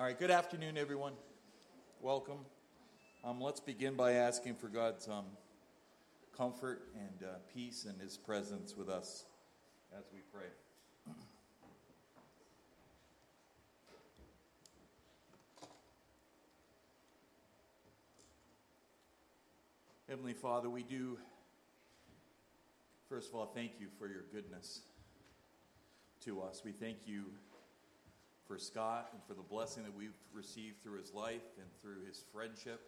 All right, good afternoon, everyone. Welcome. Let's begin by asking for God's comfort and peace and His presence with us as we pray. Heavenly Father, we do, first of all, thank you for your goodness to us. We thank you for Scott and for the blessing that we've received through his life and through his friendship.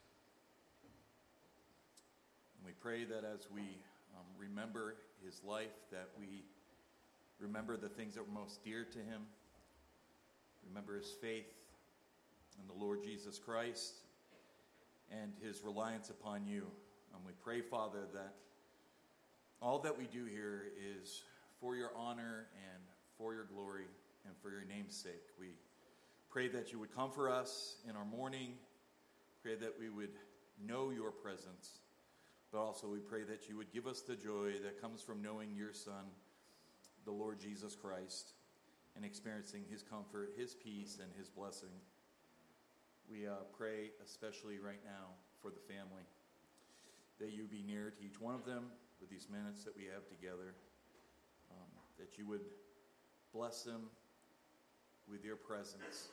And we pray that as we remember his life, that we remember the things that were most dear to him. Remember his faith in the Lord Jesus Christ and his reliance upon you. And we pray, Father, that all that we do here is for your honor and for your glory and for your name's sake. We pray that you would comfort us in our mourning. Pray that we would know your presence. But also we pray that you would give us the joy that comes from knowing your Son, the Lord Jesus Christ, and experiencing his comfort, his peace, and his blessing. We pray especially right now for the family, that you be near to each one of them with these minutes that we have together, that you would bless them with your presence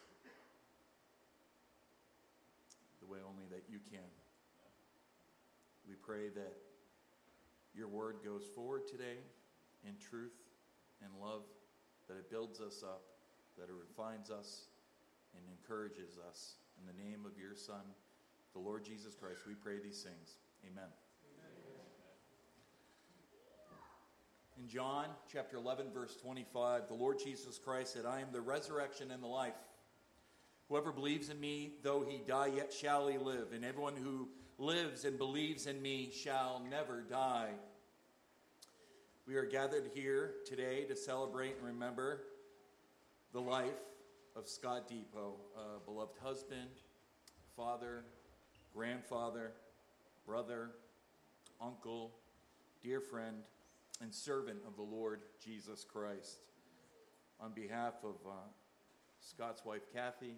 the way only that you can. We pray that your word goes forward today in truth and love, that it builds us up, that it refines us and encourages us. In the name of your Son, the Lord Jesus Christ, we pray these things. Amen. In John chapter 11, verse 25, the Lord Jesus Christ said, I am the resurrection and the life. Whoever believes in me, though he die, yet shall he live. And everyone who lives and believes in me shall never die. We are gathered here today to celebrate and remember the life of Scott Depot, a beloved husband, father, grandfather, brother, uncle, dear friend, and servant of the Lord Jesus Christ. On behalf of Scott's wife Kathy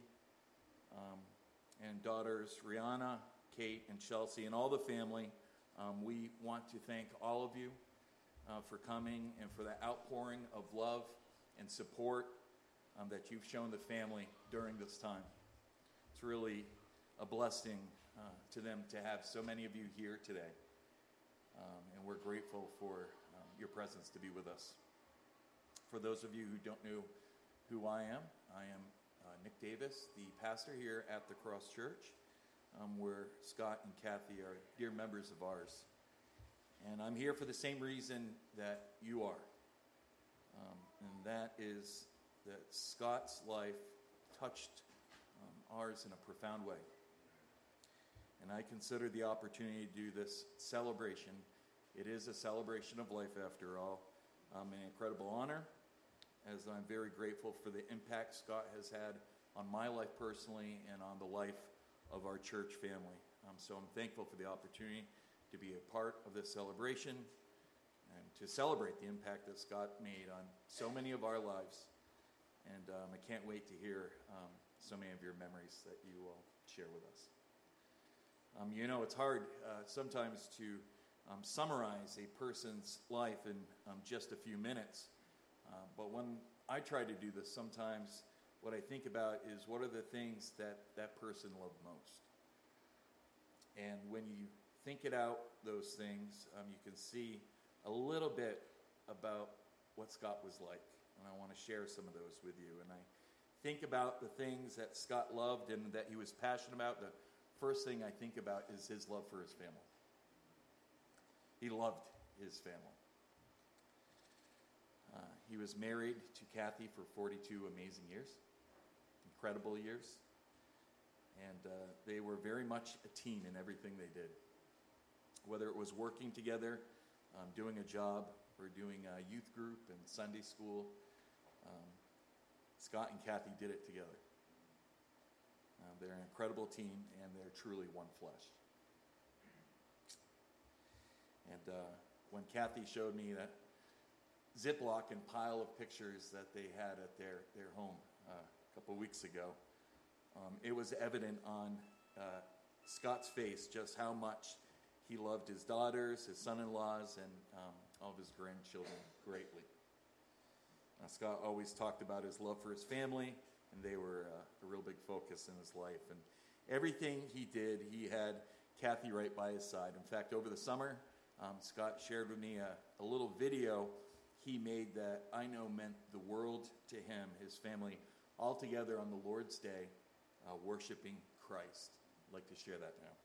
and daughters Rihanna, Kate, and Chelsea, and all the family, we want to thank all of you for coming and for the outpouring of love and support that you've shown the family during this time. It's really a blessing to them to have so many of you here today, and we're grateful for your presence to be with us. For those of you who don't know who I am Nick Davis, the pastor here at the Cross Church, where Scott and Kathy are dear members of ours. And I'm here for the same reason that you are. And that is that Scott's life touched ours in a profound way. And I consider the opportunity to do this celebration. It is a celebration of life, after all. An incredible honor, as I'm very grateful for the impact Scott has had on my life personally and on the life of our church family. So I'm thankful for the opportunity to be a part of this celebration and to celebrate the impact that Scott made on so many of our lives. And I can't wait to hear so many of your memories that you will share with us. It's hard sometimes to summarize a person's life in just a few minutes. But when I try to do this, sometimes what I think about is what are the things that that person loved most. And when you think it out, those things, you can see a little bit about what Scott was like. And I want to share some of those with you. And I think about the things that Scott loved and that he was passionate about. The first thing I think about is his love for his family. He loved his family. He was married to Kathy for 42 amazing years, incredible years. And they were very much a team in everything they did. Whether it was working together, doing a job, or doing a youth group and Sunday school, Scott and Kathy did it together. They're an incredible team, and they're truly one flesh. And when Kathy showed me that Ziploc and pile of pictures that they had at their home a couple weeks ago, it was evident on Scott's face just how much he loved his daughters, his son-in-laws, and all of his grandchildren greatly. Scott always talked about his love for his family, and they were a real big focus in his life. And everything he did, he had Kathy right by his side. In fact, over the summer, Scott shared with me a little video he made that I know meant the world to him, his family, all together on the Lord's Day, worshiping Christ. I'd like to share that now.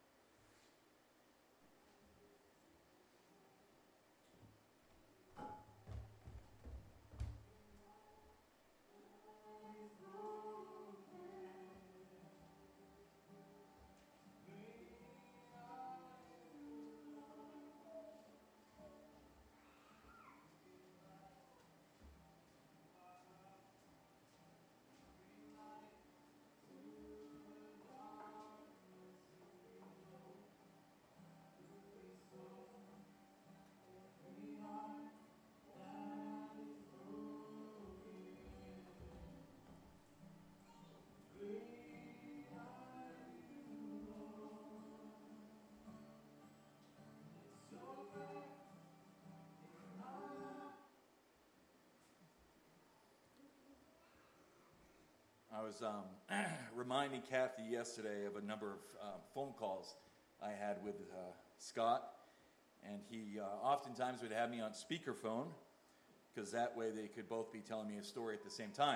I was reminding Kathy yesterday of a number of phone calls I had with Scott, and he oftentimes would have me on speakerphone, because that way they could both be telling me a story at the same time.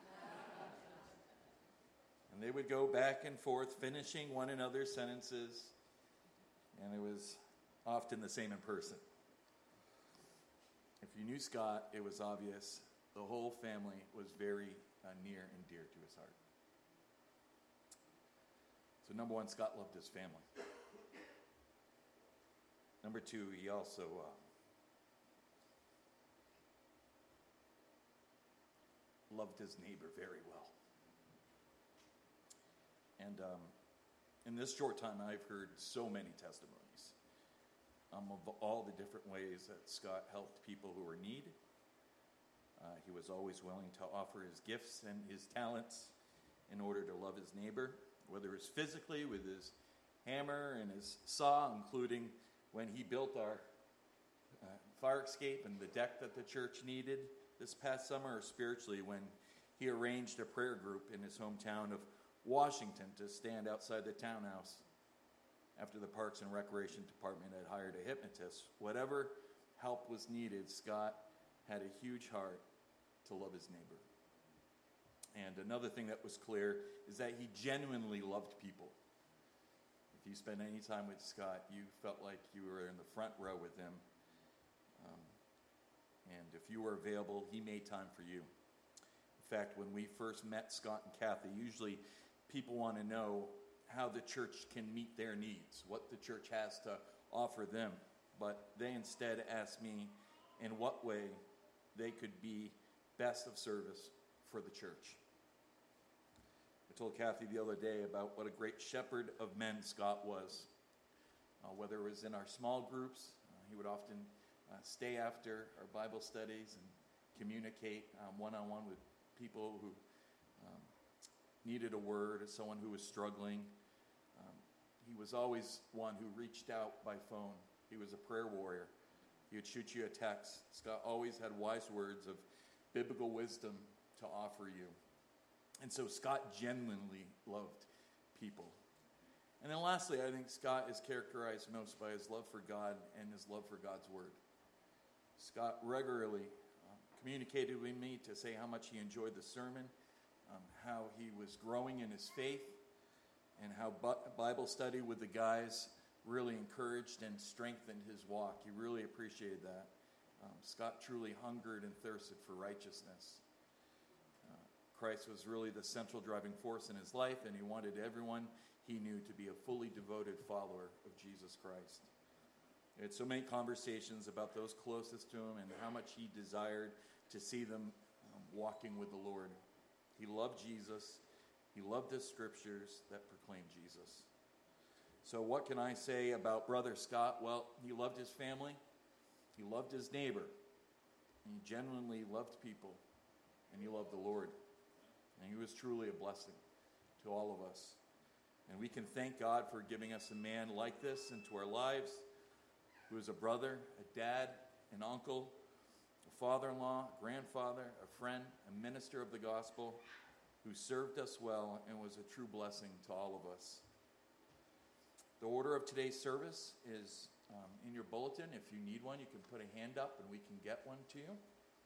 And they would go back and forth, finishing one another's sentences, and it was often the same in person. If you knew Scott, it was obvious the whole family was very near and dear to his heart. So number one, Scott loved his family. Number two, he also loved his neighbor very well. And in this short time, I've heard so many testimonies of all the different ways that Scott helped people who were in need. He was always willing to offer his gifts and his talents in order to love his neighbor, whether it's physically with his hammer and his saw, including when he built our fire escape and the deck that the church needed this past summer, or spiritually when he arranged a prayer group in his hometown of Washington to stand outside the townhouse after the Parks and Recreation Department had hired a hypnotist. Whatever help was needed, Scott had a huge heart to love his neighbor. And another thing that was clear is that he genuinely loved people. If you spent any time with Scott, you felt like you were in the front row with him. And if you were available, he made time for you. In fact, when we first met Scott and Kathy, usually people want to know how the church can meet their needs, what the church has to offer them. But they instead asked me in what way they could be best of service for the church. I told Kathy the other day about what a great shepherd of men Scott was. Whether it was in our small groups, he would often stay after our Bible studies and communicate one-on-one with people who needed a word, as someone who was struggling. He was always one who reached out by phone. He was a prayer warrior. He would shoot you a text. Scott always had wise words of biblical wisdom to offer you. And so Scott genuinely loved people. And then lastly, I think Scott is characterized most by his love for God and his love for God's word. Scott regularly communicated with me to say how much he enjoyed the sermon, how he was growing in his faith, and how Bible study with the guys really encouraged and strengthened his walk. He really appreciated that. Scott truly hungered and thirsted for righteousness. Christ was really the central driving force in his life, and he wanted everyone he knew to be a fully devoted follower of Jesus Christ. He had so many conversations about those closest to him and how much he desired to see them walking with the Lord. He loved Jesus. He loved the scriptures that proclaim Jesus. So what can I say about Brother Scott? Well, he loved his family. He loved his neighbor. He genuinely loved people. And he loved the Lord. And he was truly a blessing to all of us. And we can thank God for giving us a man like this into our lives, who is a brother, a dad, an uncle, a father-in-law, a grandfather, a friend, a minister of the gospel, who served us well and was a true blessing to all of us. The order of today's service is in your bulletin. If you need one, you can put a hand up and we can get one to you.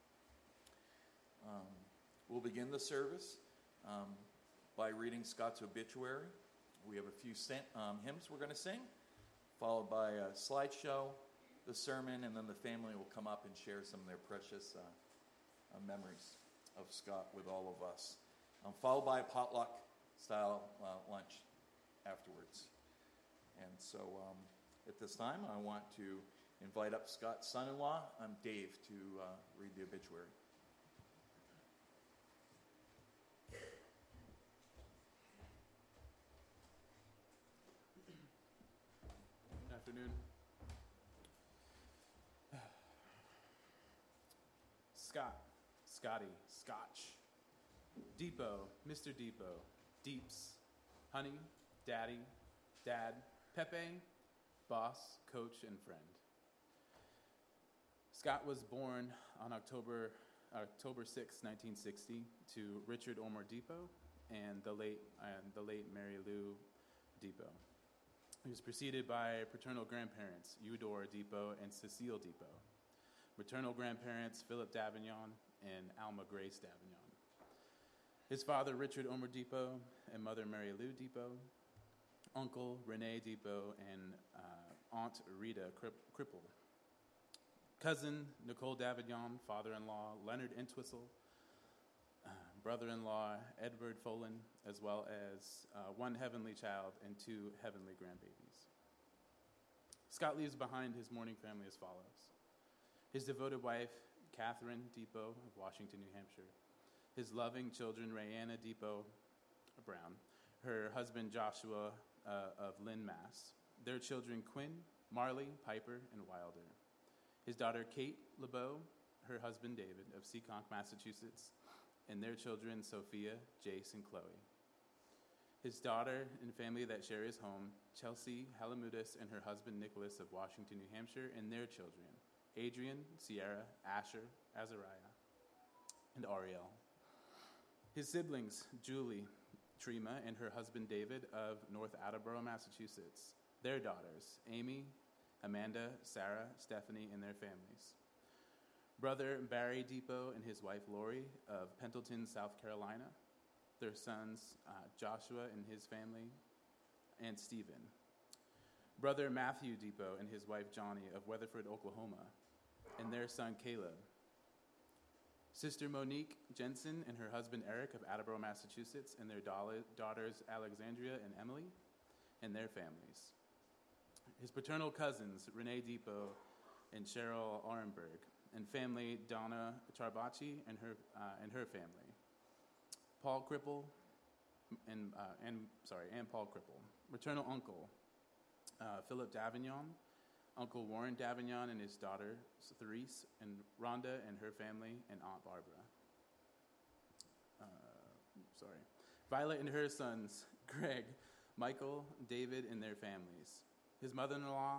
We'll begin the service by reading Scott's obituary. We have a few hymns we're going to sing, followed by a slideshow, the sermon, and then the family will come up and share some of their precious memories of Scott with all of us, followed by a potluck-style lunch afterwards. And so at this time, I want to invite up Scott's son-in-law, Dave, to read the obituary. Good afternoon. Scott, Scotty, Scotch, Depot, Mr. Depot, Deeps, Honey, Daddy, Dad, Pepe, boss, coach, and friend. Scott was born on October 6, 1960, to Richard Ormer Depot and the late Mary Lou Depot. He was preceded by paternal grandparents Eudora Depot and Cecile Depot, maternal grandparents Philip Davignon and Alma Grace Davignon. His father Richard Ormer Depot and mother Mary Lou Depot, uncle Rene Depot and aunt Rita Cripple, cousin Nicole Davignon, father-in-law Leonard Entwistle, brother-in-law Edward Folan, as well as one heavenly child and two heavenly grandbabies. Scott leaves behind his mourning family as follows: his devoted wife, Catherine Depot of Washington, New Hampshire, his loving children, Rayanna Depot Brown, her husband, Joshua of Lynn, Mass., their children, Quinn, Marley, Piper, and Wilder, his daughter, Kate LeBeau, her husband, David, of Seekonk, Massachusetts, and their children, Sophia, Jace, and Chloe, his daughter and family that share his home, Chelsea Halamudis and her husband, Nicholas, of Washington, New Hampshire, and their children, Adrian, Sierra, Asher, Azariah, and Ariel. His siblings, Julie, Trima, and her husband, David, of North Attleboro, Massachusetts, their daughters, Amy, Amanda, Sarah, Stephanie, and their families. Brother Barry Depot and his wife, Lori, of Pendleton, South Carolina, their sons, Joshua and his family, and Stephen. Brother Matthew Depot and his wife, Johnny, of Weatherford, Oklahoma, and their son, Caleb. Sister Monique Jensen and her husband Eric of Attleboro, Massachusetts, and their daughters Alexandria and Emily, and their families. His paternal cousins Renee Depot and Cheryl Arenberg, and family Donna Charbachi and her family. Paul Cripple and Paul Cripple. Maternal uncle Philip Davignon, Uncle Warren Davignon and his daughter Therese, and Rhonda and her family, and Aunt Barbara. Violet and her sons, Greg, Michael, David, and their families. His mother-in-law,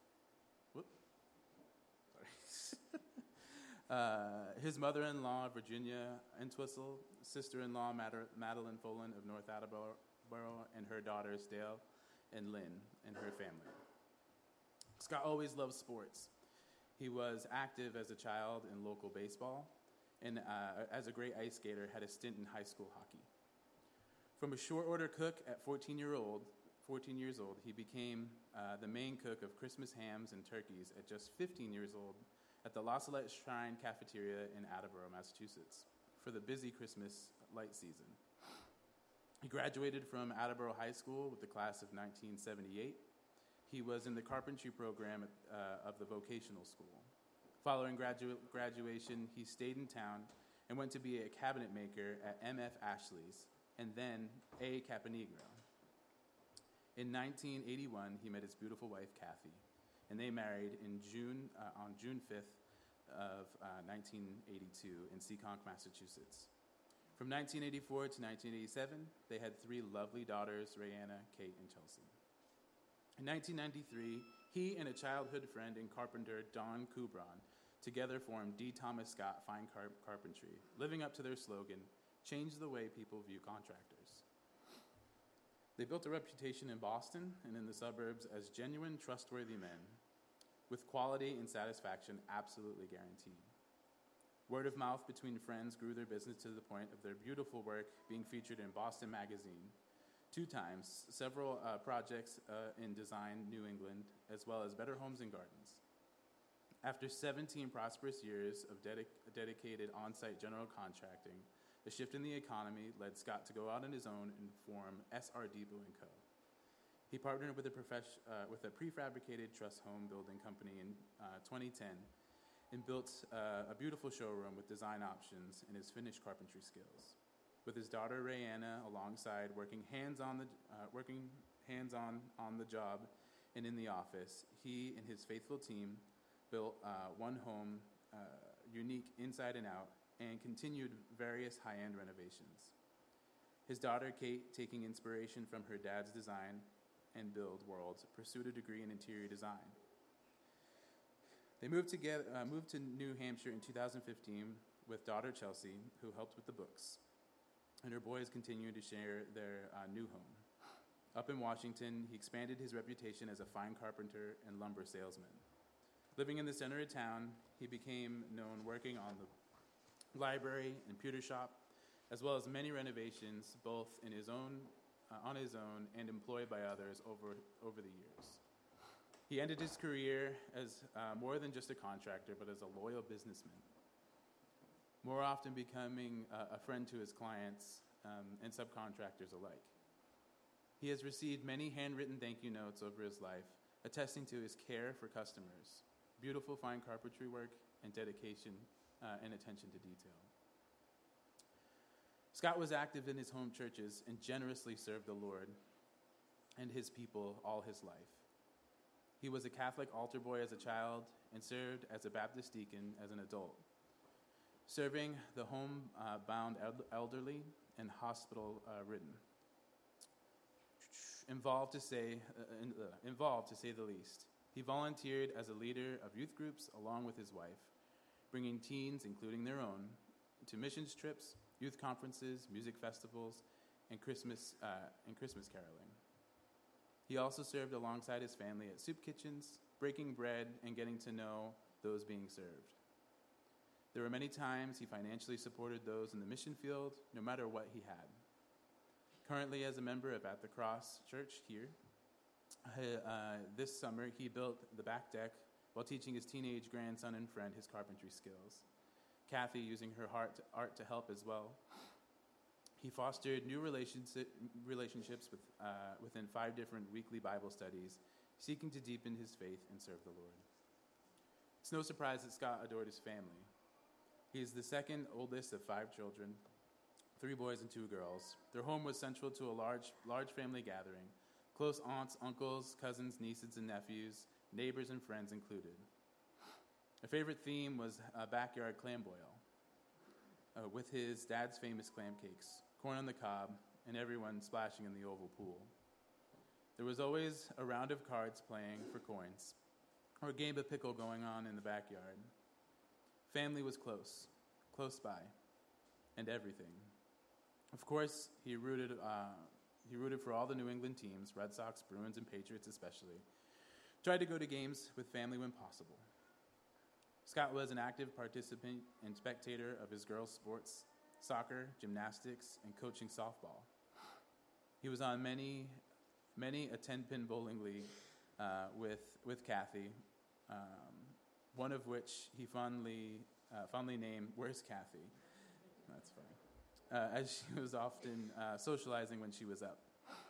his mother-in-law, Virginia Entwistle, sister-in-law, Madeline Folan of North Attleboro, and her daughters, Dale and Lynn, and her family. Scott always loved sports. He was active as a child in local baseball, and as a great ice skater, had a stint in high school hockey. From a short order cook at 14 years old, he became the main cook of Christmas hams and turkeys at just 15 years old at the La Salette Shrine Cafeteria in Attleboro, Massachusetts, for the busy Christmas light season. He graduated from Attleboro High School with the class of 1978. He was in the carpentry program of the vocational school. Following graduation, he stayed in town and went to be a cabinet maker at M.F. Ashley's and then A. Caponegro. In 1981, he met his beautiful wife, Kathy, and they married on June 5th of 1982 in Seekonk, Massachusetts. From 1984 to 1987, they had 3 lovely daughters, Rayanna, Kate, and Chelsea. In 1993, he and a childhood friend and carpenter, Don Kubron, together formed D. Thomas Scott Fine Carpentry, living up to their slogan, "Change the way people view contractors." They built a reputation in Boston and in the suburbs as genuine, trustworthy men, with quality and satisfaction absolutely guaranteed. Word of mouth between friends grew their business to the point of their beautiful work being featured in Boston Magazine 2 times, several projects in Design New England, as well as Better Homes and Gardens. After 17 prosperous years of dedicated on-site general contracting, a shift in the economy led Scott to go out on his own and form S.R. Depot & Co. He partnered with a prefabricated truss home building company in 2010 and built a beautiful showroom with design options and his finished carpentry skills. With his daughter Rayanna alongside, working hands-on on the job and in the office, he and his faithful team built one home, unique inside and out, and continued various high-end renovations. His daughter Kate, taking inspiration from her dad's design and build worlds, pursued a degree in interior design. They moved to New Hampshire in 2015 with daughter Chelsea, who helped with the books, and her boys continued to share their new home. Up in Washington, he expanded his reputation as a fine carpenter and lumber salesman. Living in the center of town, he became known working on the library and pewter shop, as well as many renovations, both on his own and employed by others over the years. He ended his career as more than just a contractor, but as a loyal businessman, more often becoming a friend to his clients and subcontractors alike. He has received many handwritten thank you notes over his life, attesting to his care for customers, beautiful fine carpentry work, and dedication and attention to detail. Scott was active in his home churches and generously served the Lord and his people all his life. He was a Catholic altar boy as a child and served as a Baptist deacon as an adult, serving the home-bound elderly and hospital-ridden. Involved to say the least. He volunteered as a leader of youth groups along with his wife, bringing teens, including their own, to missions trips, youth conferences, music festivals, and Christmas caroling. He also served alongside his family at soup kitchens, breaking bread and getting to know those being served. There were many times he financially supported those in the mission field, no matter what he had. Currently, as a member of At the Cross Church here, this summer he built the back deck while teaching his teenage grandson and friend his carpentry skills. Kathy using her art to help as well. He fostered new relationships within 5 different weekly Bible studies, seeking to deepen his faith and serve the Lord. It's no surprise that Scott adored his family. He is the second oldest of 5 children, 3 boys and 2 girls. Their home was central to a large family gathering, close aunts, uncles, cousins, nieces, and nephews, neighbors and friends included. A favorite theme was a backyard clam boil, with his dad's famous clam cakes, corn on the cob, and everyone splashing in the oval pool. There was always a round of cards playing for coins, or a game of pickle going on in the backyard. Family was close by, and everything. Of course, he rooted for all the New England teams, Red Sox, Bruins, and Patriots especially. Tried to go to games with family when possible. Scott was an active participant and spectator of his girls' sports, soccer, gymnastics, and coaching softball. He was on many a 10-pin bowling league with Kathy, one of which he fondly named "Where's Kathy?" That's funny, as she was often socializing when she was up.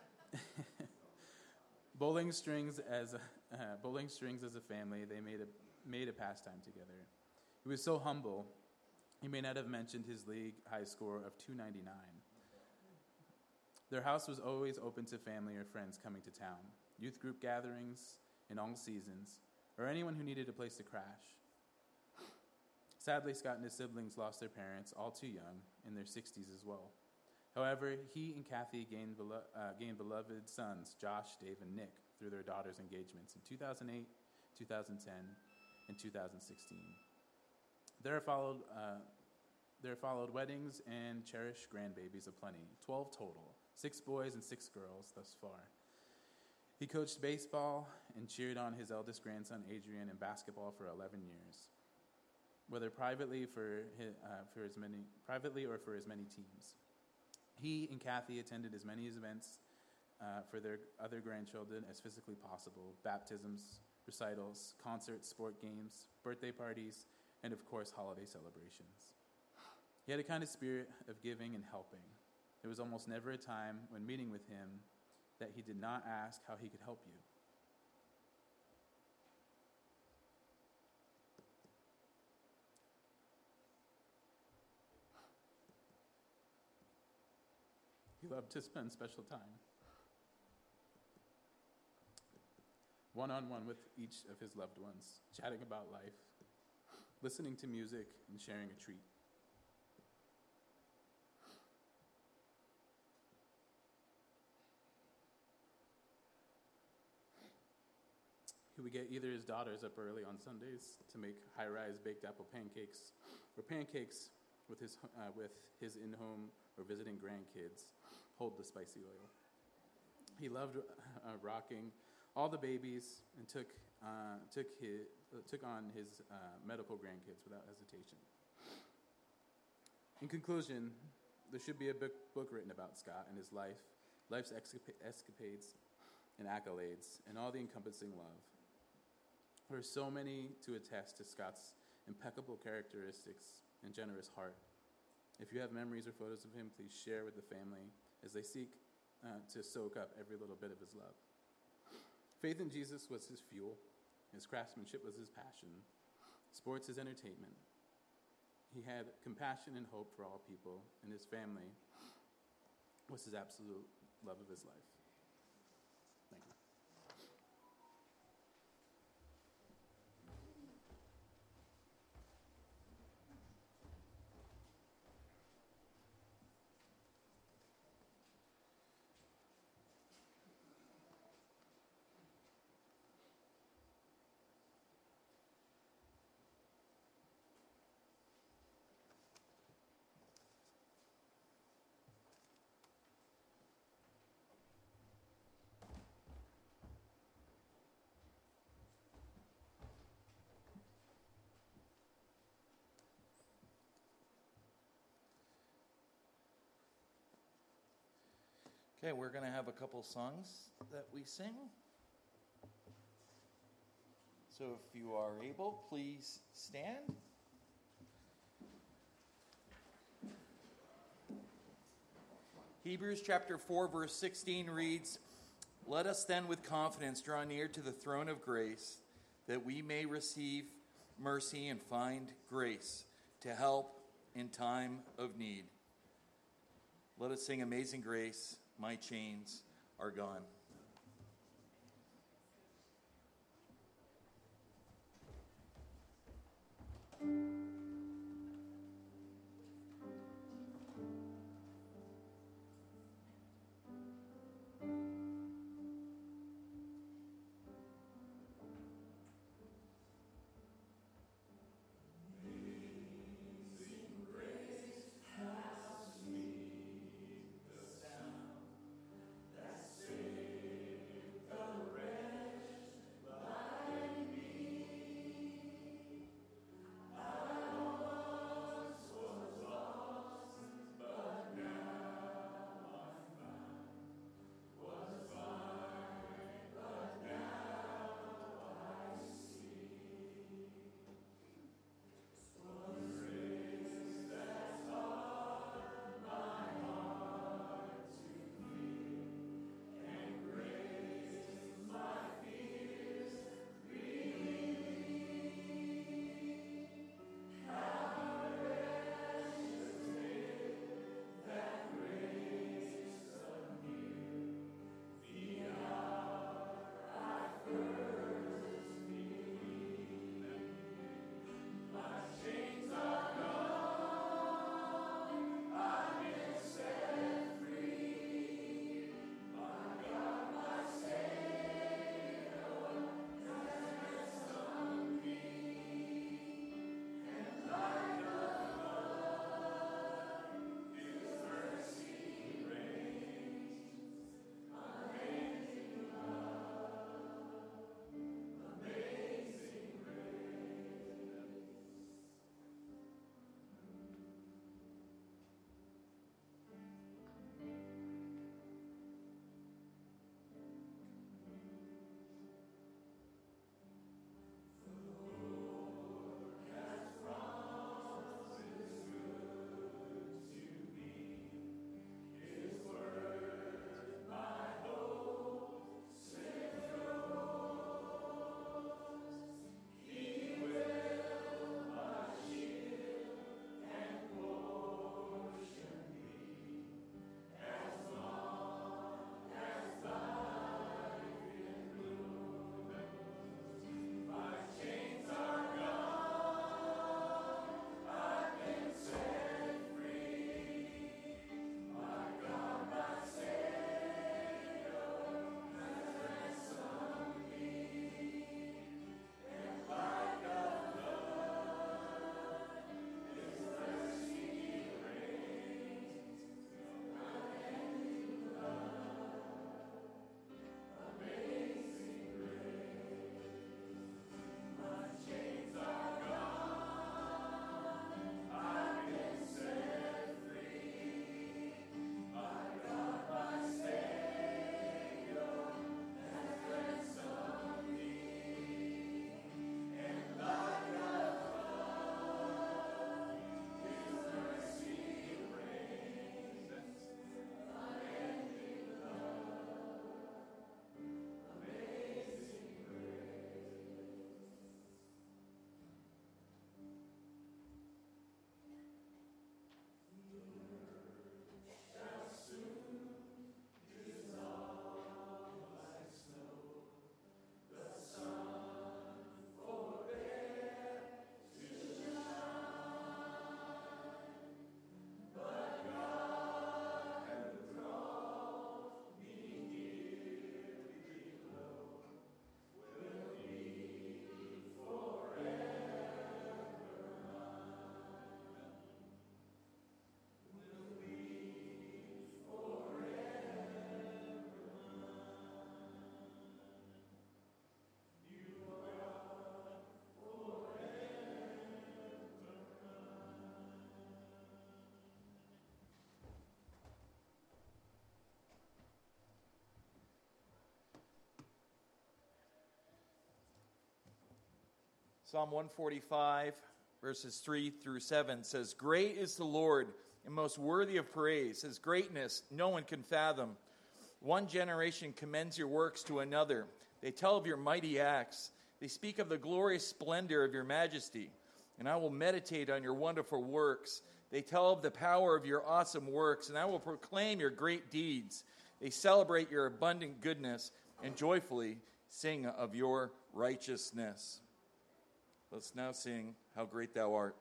Bowling strings as a family, they made a pastime together. He was so humble, he may not have mentioned his league high score of 299. Their house was always open to family or friends coming to town, youth group gatherings in all seasons, or anyone who needed a place to crash. Sadly, Scott and his siblings lost their parents all too young, in their 60s as well. However, he and Kathy gained beloved sons, Josh, Dave, and Nick, through their daughters' engagements in 2008, 2010, and 2016. There followed weddings and cherished grandbabies aplenty, 12 total, 6 boys and 6 girls thus far. He coached baseball and cheered on his eldest grandson, Adrian, in basketball for 11 years, whether privately or for as many teams. He and Kathy attended as many events for their other grandchildren as physically possible: baptisms, recitals, concerts, sport games, birthday parties, and of course, holiday celebrations. He had a kind of spirit of giving and helping. There was almost never a time when meeting with him that he did not ask how he could help you. He loved to spend special time one-on-one with each of his loved ones, chatting about life, listening to music, and sharing a treat. He would get either his daughters up early on Sundays to make high-rise baked apple pancakes, or pancakes with his in-home or visiting grandkids hold the spicy oil. He loved rocking all the babies and took on his medical grandkids without hesitation. In conclusion, there should be a book written about Scott and his life's escapades and accolades, and all the encompassing love. There are so many to attest to Scott's impeccable characteristics and generous heart. If you have memories or photos of him, please share with the family as they seek to soak up every little bit of his love. Faith in Jesus was his fuel. His craftsmanship was his passion. Sports his entertainment. He had compassion and hope for all people, and his family was his absolute love of his life. Thank you. Okay, we're going to have a couple songs that we sing. So if you are able, please stand. Hebrews chapter 4, verse 16 reads, "Let us then with confidence draw near to the throne of grace, that we may receive mercy and find grace to help in time of need." Let us sing Amazing Grace, My Chains Are Gone. Say Psalm 145, verses 3 through 7 says, "Great is the Lord and most worthy of praise. His greatness no one can fathom. One generation commends your works to another. They tell of your mighty acts. They speak of the glorious splendor of your majesty. And I will meditate on your wonderful works. They tell of the power of your awesome works, and I will proclaim your great deeds. They celebrate your abundant goodness and joyfully sing of your righteousness." Let's now sing How Great Thou Art.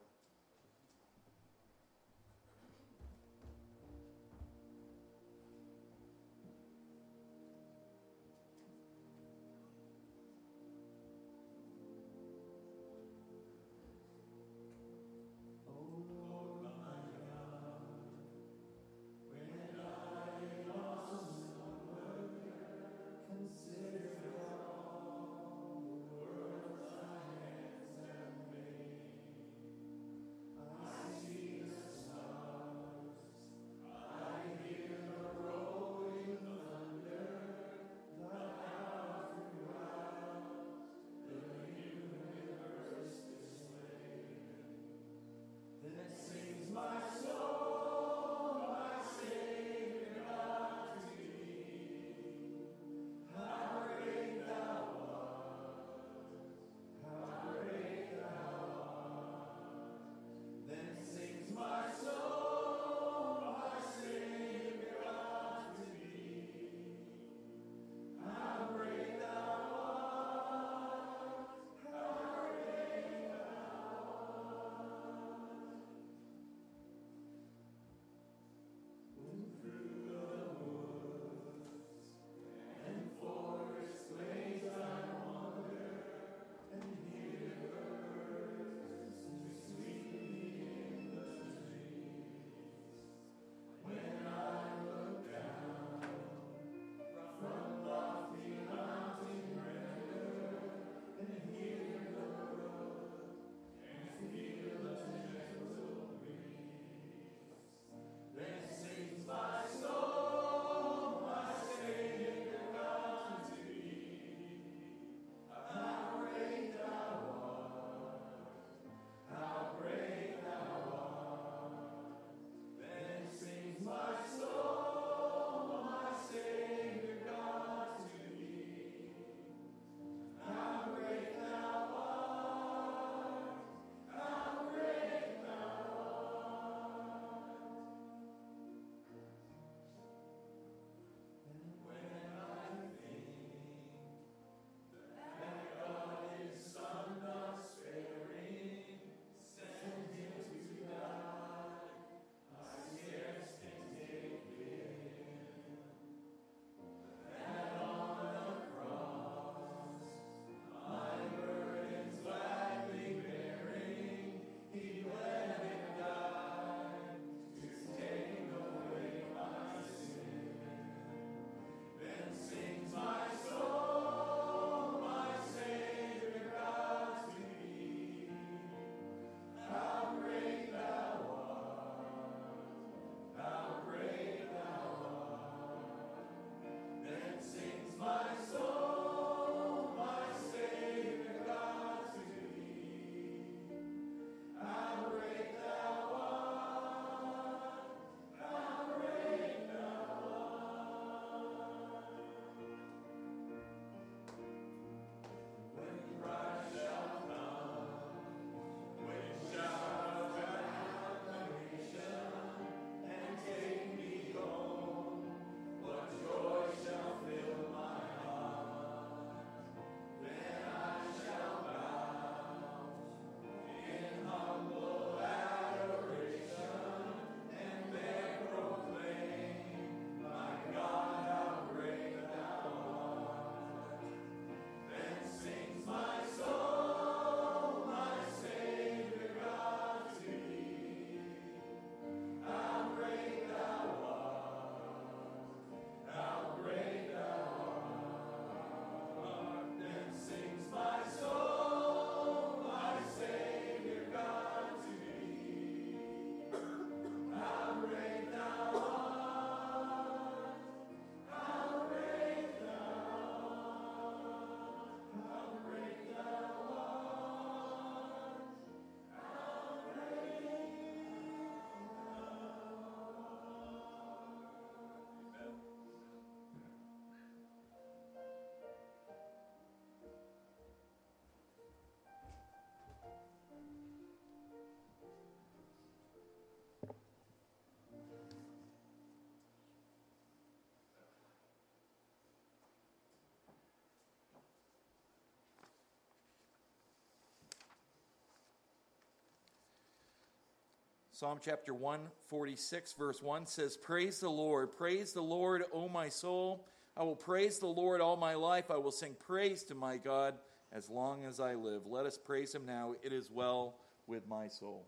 Psalm chapter 146, verse 1 says, praise the Lord, O my soul. I will praise the Lord all my life. I will sing praise to my God as long as I live. Let us praise him now. It is well with my soul.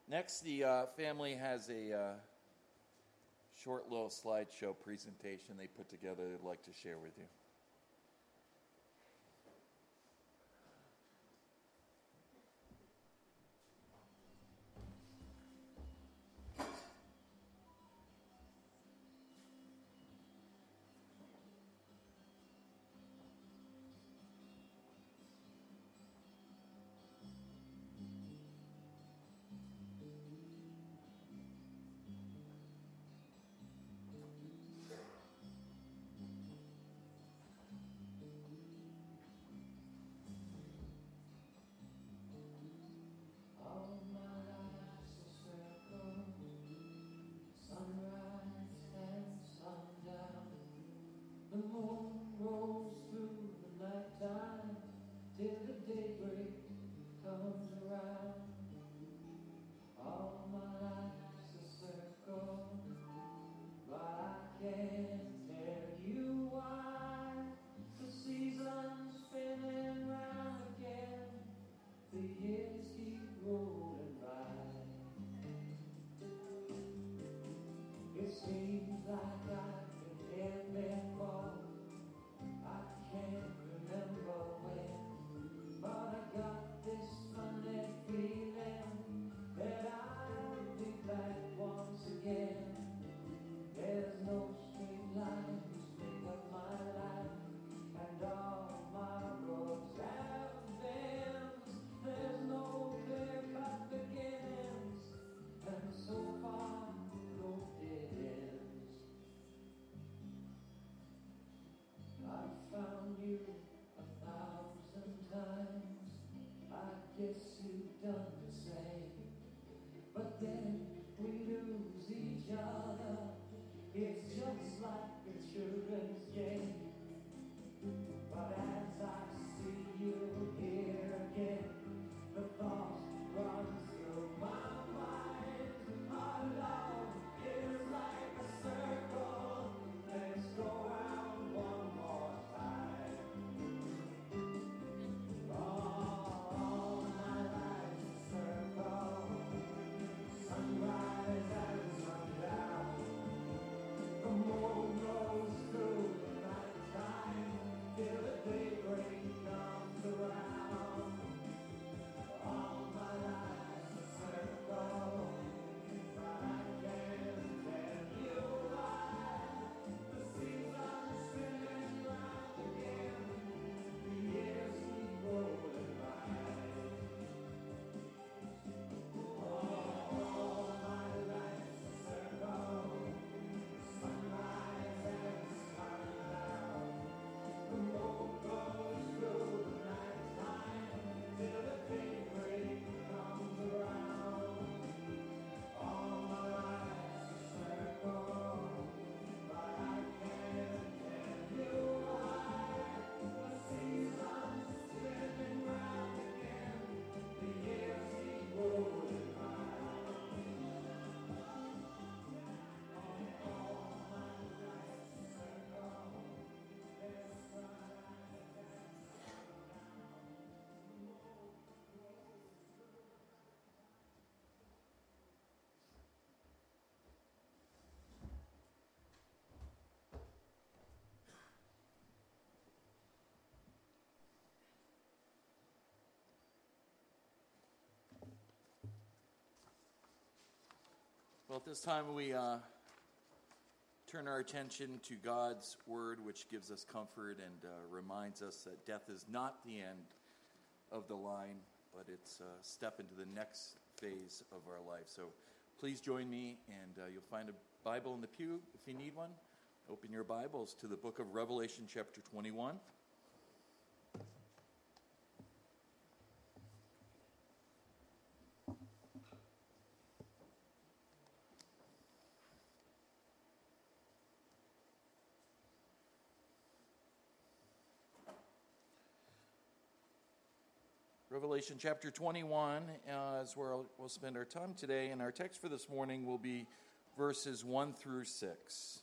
Next, the family has a short little slideshow presentation they put together they'd like to share with you. Well, at this time we turn our attention to God's Word, which gives us comfort and reminds us that death is not the end of the line, but it's a step into the next phase of our life. So please join me, and you'll find a Bible in the pew if you need one. Open your Bibles to the book of Revelation chapter 21. Revelation chapter 21 is where we'll spend our time today, and our text for this morning will be verses 1 through 6.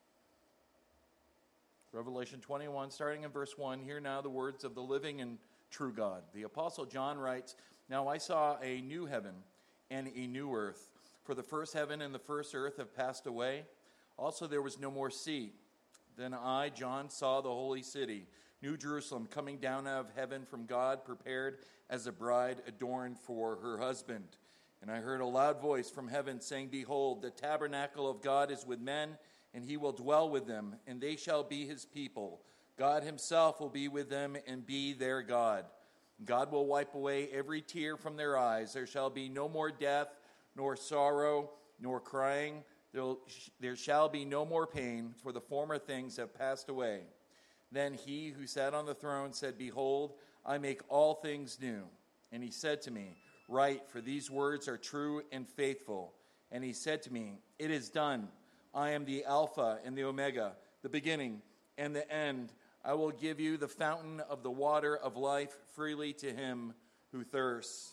Revelation 21, starting in verse 1, hear now the words of the living and true God. The Apostle John writes, "Now I saw a new heaven and a new earth, for the first heaven and the first earth have passed away. Also there was no more sea. Then I, John, saw the holy city, New Jerusalem, coming down out of heaven from God, prepared as a bride adorned for her husband. And I heard a loud voice from heaven saying, Behold, the tabernacle of God is with men, and he will dwell with them, and they shall be his people. God himself will be with them and be their God. God will wipe away every tear from their eyes. There shall be no more death, nor sorrow, nor crying. There shall be no more pain, for the former things have passed away. Then he who sat on the throne said, Behold, I make all things new. And he said to me, Write, for these words are true and faithful. And he said to me, It is done. I am the Alpha and the Omega, the beginning and the end. I will give you the fountain of the water of life freely to him who thirsts.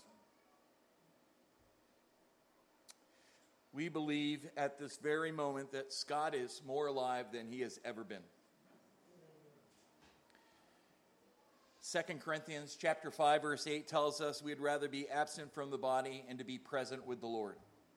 We believe at this very moment that Scott is more alive than he has ever been. 2 Corinthians chapter 5, verse 8 tells us we'd rather be absent from the body and to be present with the Lord.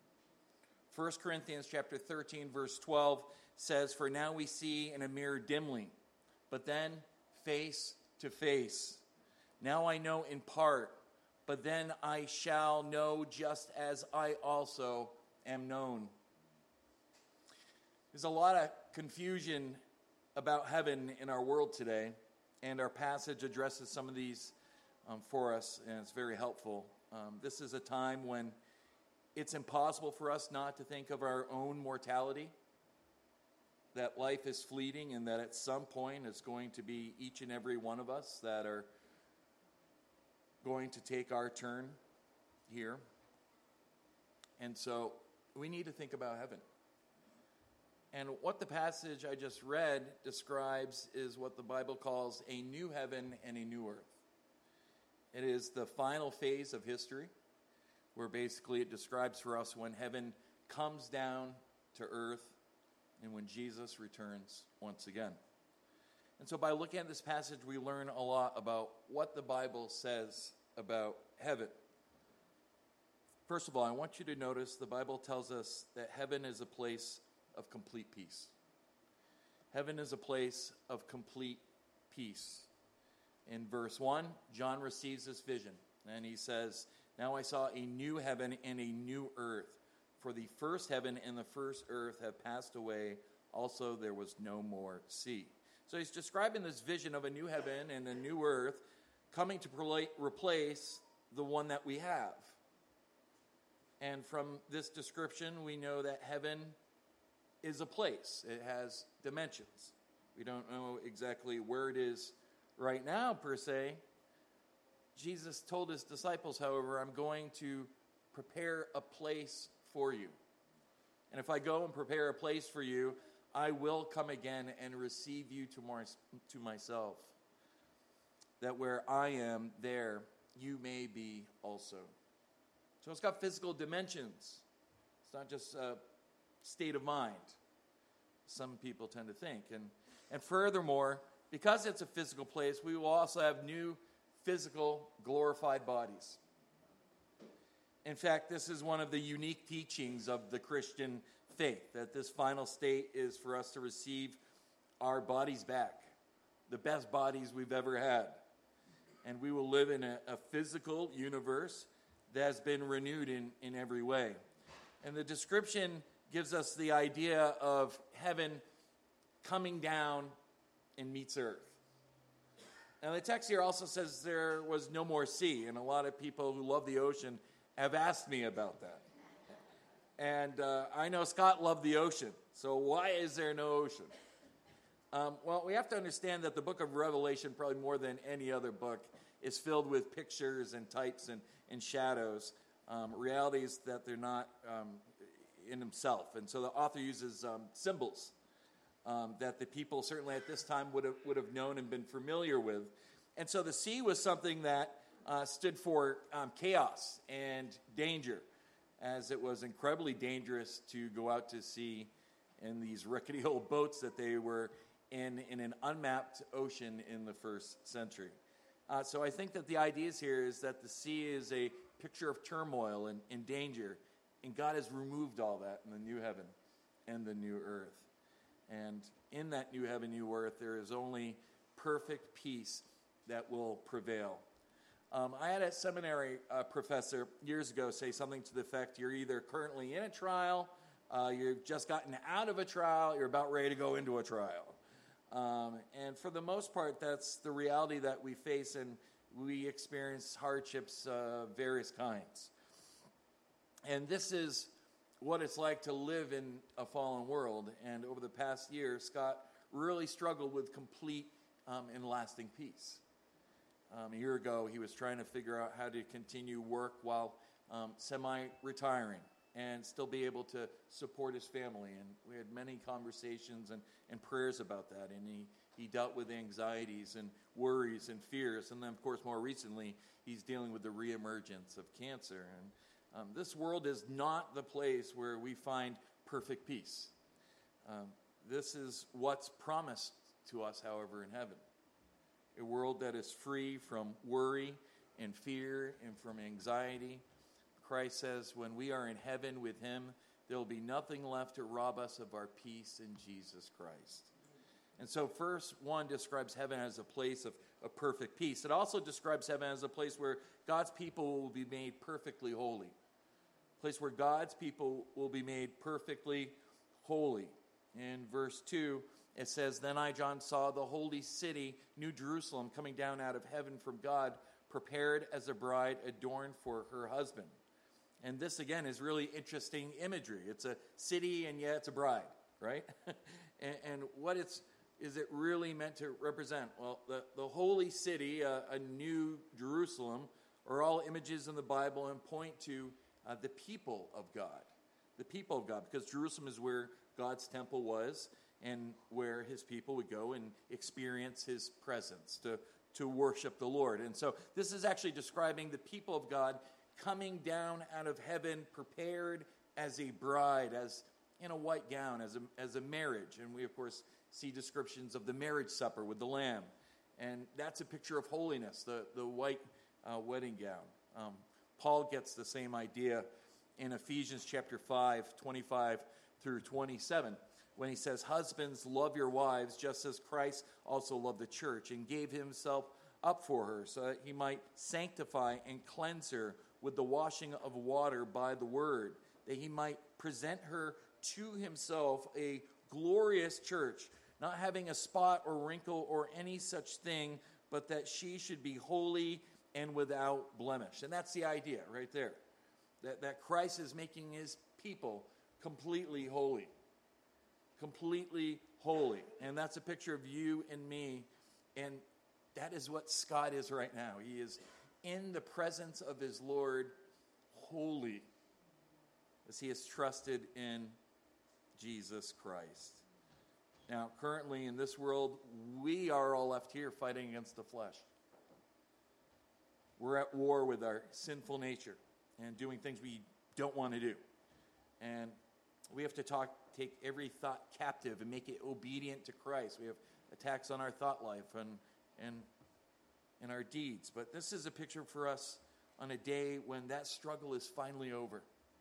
1 Corinthians chapter 13, verse 12 says, For now we see in a mirror dimly, but then face to face. Now I know in part, but then I shall know just as I also am known. There's a lot of confusion about heaven in our world today, and our passage addresses some of these for us, and it's very helpful. This is a time when it's impossible for us not to think of our own mortality, that life is fleeting, and that at some point it's going to be each and every one of us that are going to take our turn here. And so we need to think about heaven. And what the passage I just read describes is what the Bible calls a new heaven and a new earth. It is the final phase of history, where basically it describes for us when heaven comes down to earth and when Jesus returns once again. And so by looking at this passage, we learn a lot about what the Bible says about heaven. First of all, I want you to notice the Bible tells us that heaven is a place of complete peace. Heaven is a place of complete peace. In verse 1, John receives this vision, and he says, Now I saw a new heaven and a new earth, for the first heaven and the first earth have passed away. Also there was no more sea. So he's describing this vision of a new heaven and a new earth coming to replace the one that we have. And from this description, we know that heaven is a place. It has dimensions. We don't know exactly where it is right now, per se. Jesus told his disciples, however, I'm going to prepare a place for you. And if I go and prepare a place for you, I will come again and receive you to myself, that where I am, there you may be also. So it's got physical dimensions. It's not just a state of mind, some people tend to think. And furthermore, because it's a physical place, we will also have new physical glorified bodies. In fact, this is one of the unique teachings of the Christian faith, that this final state is for us to receive our bodies back, the best bodies we've ever had. And we will live in a physical universe that has been renewed in every way. And the description gives us the idea of heaven coming down and meets earth. Now the text here also says there was no more sea, and a lot of people who love the ocean have asked me about that. And I know Scott loved the ocean, so why is there no ocean? Well, we have to understand that the book of Revelation, probably more than any other book, is filled with pictures and types and shadows, realities that they're not in himself. And so the author uses symbols that the people certainly at this time would have known and been familiar with. And so the sea was something that stood for chaos and danger, as it was incredibly dangerous to go out to sea in these rickety old boats that they were in an unmapped ocean in the first century. So I think that the ideas here is that the sea is a picture of turmoil and danger, and God has removed all that in the new heaven and the new earth. And in that new heaven, new earth, there is only perfect peace that will prevail. I had a seminary professor years ago say something to the effect, you're either currently in a trial, you've just gotten out of a trial, you're about ready to go into a trial. And for the most part, that's the reality that we face, and we experience hardships of various kinds. And this is what it's like to live in a fallen world. And over the past year, Scott really struggled with complete and lasting peace. A year ago, he was trying to figure out how to continue work while semi-retiring and still be able to support his family. And we had many conversations and prayers about that. And he dealt with anxieties and worries and fears. And then, of course, more recently, he's dealing with the reemergence of cancer. And this world is not the place where we find perfect peace. This is what's promised to us, however, in heaven. A world that is free from worry and fear and from anxiety. Christ says, when we are in heaven with him, there will be nothing left to rob us of our peace in Jesus Christ. And so verse 1 describes heaven as a place of perfect peace. It also describes heaven as a place where God's people will be made perfectly holy. A place where God's people will be made perfectly holy. In verse 2, it says, Then I, John, saw the holy city, New Jerusalem, coming down out of heaven from God, prepared as a bride adorned for her husband. And this, again, is really interesting imagery. It's a city, and yet it's a bride, right? and what is it really meant to represent? Well, the holy city, a New Jerusalem, are all images in the Bible and point to the people of God. The people of God, because Jerusalem is where God's temple was, and where his people would go and experience his presence to worship the Lord. And so this is actually describing the people of God coming down out of heaven, prepared as a bride, as in a white gown, as a marriage. And we, of course, see descriptions of the marriage supper with the Lamb. And that's a picture of holiness, the white wedding gown. Paul gets the same idea in Ephesians chapter 5, 25 through 27. When he says, Husbands, love your wives, just as Christ also loved the church and gave himself up for her, so that he might sanctify and cleanse her with the washing of water by the word, that he might present her to himself a glorious church, not having a spot or wrinkle or any such thing, but that she should be holy and without blemish. And that's the idea right there, that Christ is making his people completely holy. Completely holy. And that's a picture of you and me. And that is what Scott is right now. He is in the presence of his Lord, holy, as he has trusted in Jesus Christ. Now, currently in this world, we are all left here fighting against the flesh. We're at war with our sinful nature and doing things we don't want to do. And we have to take every thought captive and make it obedient to Christ. We have attacks on our thought life and our deeds. But this is a picture for us on a day when that struggle is finally over.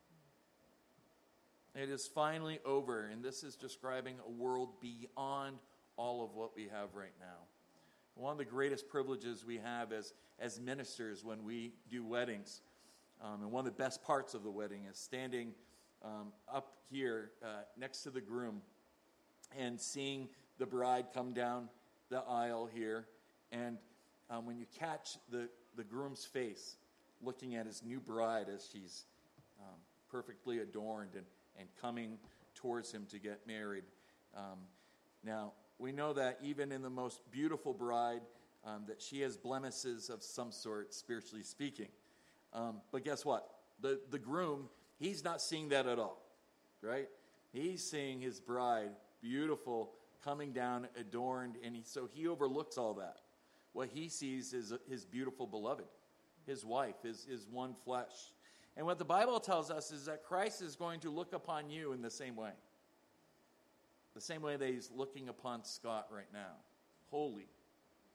It is finally over, and this is describing a world beyond all of what we have right now. One of the greatest privileges we have as ministers when we do weddings, and one of the best parts of the wedding is standing up here next to the groom and seeing the bride come down the aisle here. And when you catch the groom's face looking at his new bride as she's perfectly adorned and coming towards him to get married. Now, we know that even in the most beautiful bride, that she has blemishes of some sort, spiritually speaking. But guess what? The groom, he's not seeing that at all, right? He's seeing his bride, beautiful, coming down, adorned, and so he overlooks all that. What he sees is his beautiful beloved, his wife, his one flesh. And what the Bible tells us is that Christ is going to look upon you in the same way that he's looking upon Scott right now, holy.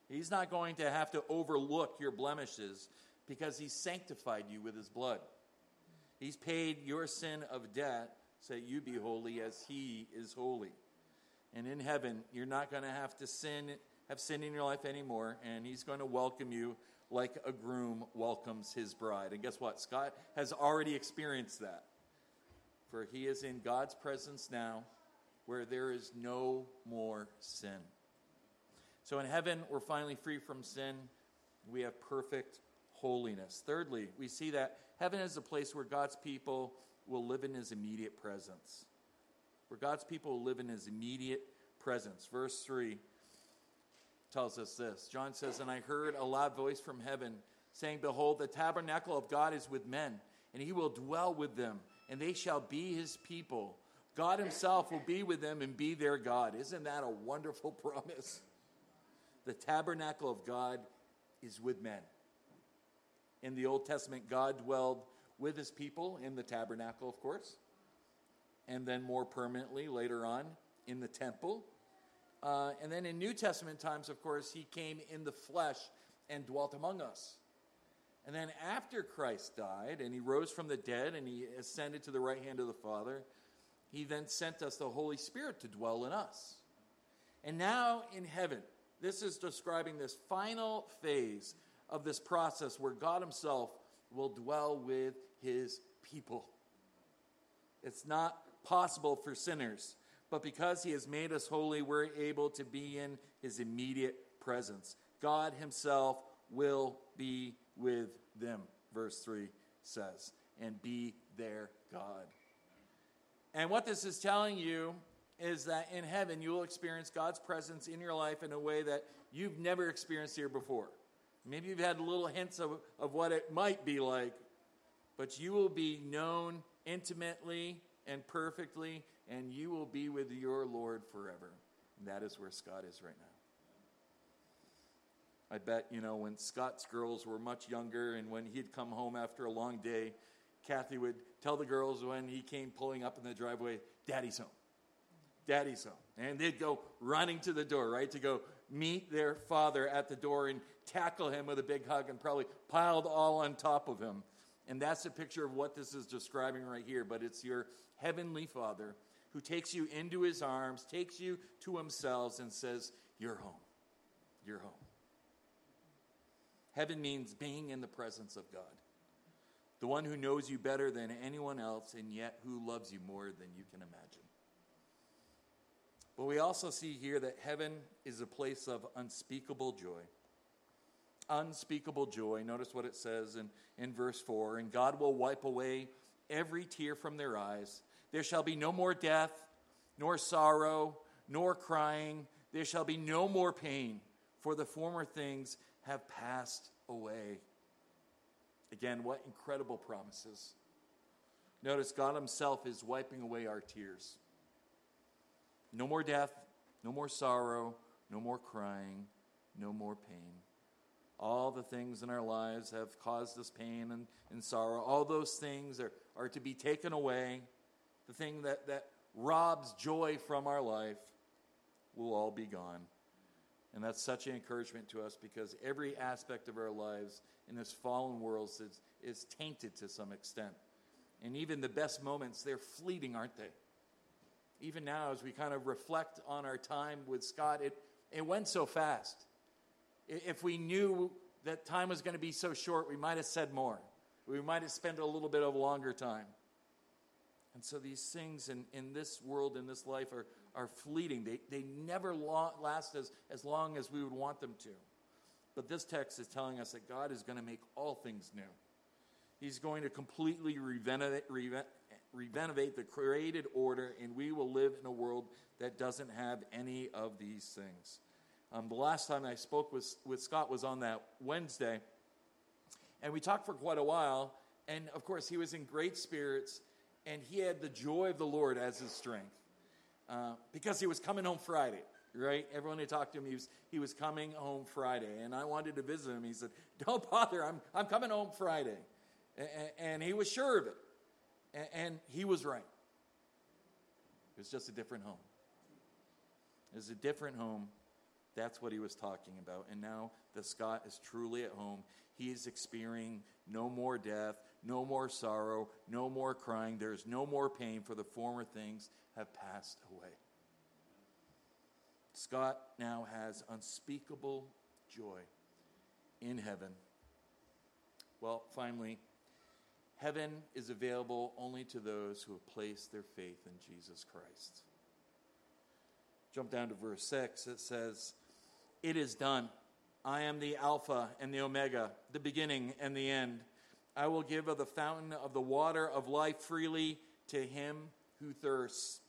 He's not going to have to overlook your blemishes because he's sanctified you with his blood. He's paid your sin of debt so that you be holy as he is holy. And in heaven, you're not going to have sin in your life anymore, and he's going to welcome you like a groom welcomes his bride. And guess what? Scott has already experienced that. For he is in God's presence now where there is no more sin. So in heaven, we're finally free from sin. We have perfect holiness. Thirdly, we see that heaven is a place where God's people will live in his immediate presence. Where God's people will live in his immediate presence. Verse 3 tells us this. John says, "And I heard a loud voice from heaven saying, Behold, the tabernacle of God is with men, and he will dwell with them, and they shall be his people. God himself will be with them and be their God." Isn't that a wonderful promise? The tabernacle of God is with men. In the Old Testament, God dwelled with his people in the tabernacle, of course, and then more permanently later on in the temple. And then in New Testament times, of course, he came in the flesh and dwelt among us. And then after Christ died and he rose from the dead and he ascended to the right hand of the Father, he then sent us the Holy Spirit to dwell in us. And now in heaven, this is describing this final phase of this process where God himself will dwell with his people. It's not possible for sinners, but because he has made us holy, we're able to be in his immediate presence. God himself will be with them, verse 3 says, and be their God. And what this is telling you is that in heaven you will experience God's presence in your life in a way that you've never experienced here before. Maybe you've had little hints of what it might be like, but you will be known intimately and perfectly, and you will be with your Lord forever. And that is where Scott is right now. I bet, when Scott's girls were much younger and when he'd come home after a long day, Kathy would tell the girls when he came pulling up in the driveway, "Daddy's home. Daddy's home." And they'd go running to the door, right, to go meet their father at the door and tackle him with a big hug and probably piled all on top of him. And that's a picture of what this is describing right here. But it's your heavenly Father who takes you into his arms, takes you to himself and says, "You're home. You're home." Heaven means being in the presence of God. The one who knows you better than anyone else and yet who loves you more than you can imagine. But we also see here that heaven is a place of unspeakable joy. Unspeakable joy. Notice what it says in verse 4. "And God will wipe away every tear from their eyes. There shall be no more death, nor sorrow, nor crying. There shall be no more pain, for the former things have passed away." Again, what incredible promises. Notice God himself is wiping away our tears. No more death, no more sorrow, no more crying, no more pain. All the things in our lives have caused us pain and sorrow. All those things are to be taken away. The thing that robs joy from our life will all be gone. And that's such an encouragement to us because every aspect of our lives in this fallen world is tainted to some extent. And even the best moments, they're fleeting, aren't they? Even now, as we kind of reflect on our time with Scott, it went so fast. If we knew that time was going to be so short, we might have said more. We might have spent a little bit of longer time. And so these things in this world, in this life, are fleeting. They never last as long as we would want them to. But this text is telling us that God is going to make all things new. He's going to completely renovate the created order, and we will live in a world that doesn't have any of these things. The last time I spoke with Scott was on that Wednesday, and we talked for quite a while, and of course he was in great spirits, and he had the joy of the Lord as his strength, because he was coming home Friday, right? Everyone who talked to him, he was coming home Friday, and I wanted to visit him. He said, "Don't bother, I'm coming home Friday," and he was sure of it, and he was right. It was just a different home. It was a different home That's what he was talking about. And now that Scott is truly at home, he is experiencing no more death, no more sorrow, no more crying. There's no more pain, for the former things have passed away. Scott now has unspeakable joy in heaven. Well, finally, heaven is available only to those who have placed their faith in Jesus Christ. Jump down to verse 6. It says, "It is done. I am the Alpha and the Omega, the beginning and the end. I will give of the fountain of the water of life freely to him who thirsts."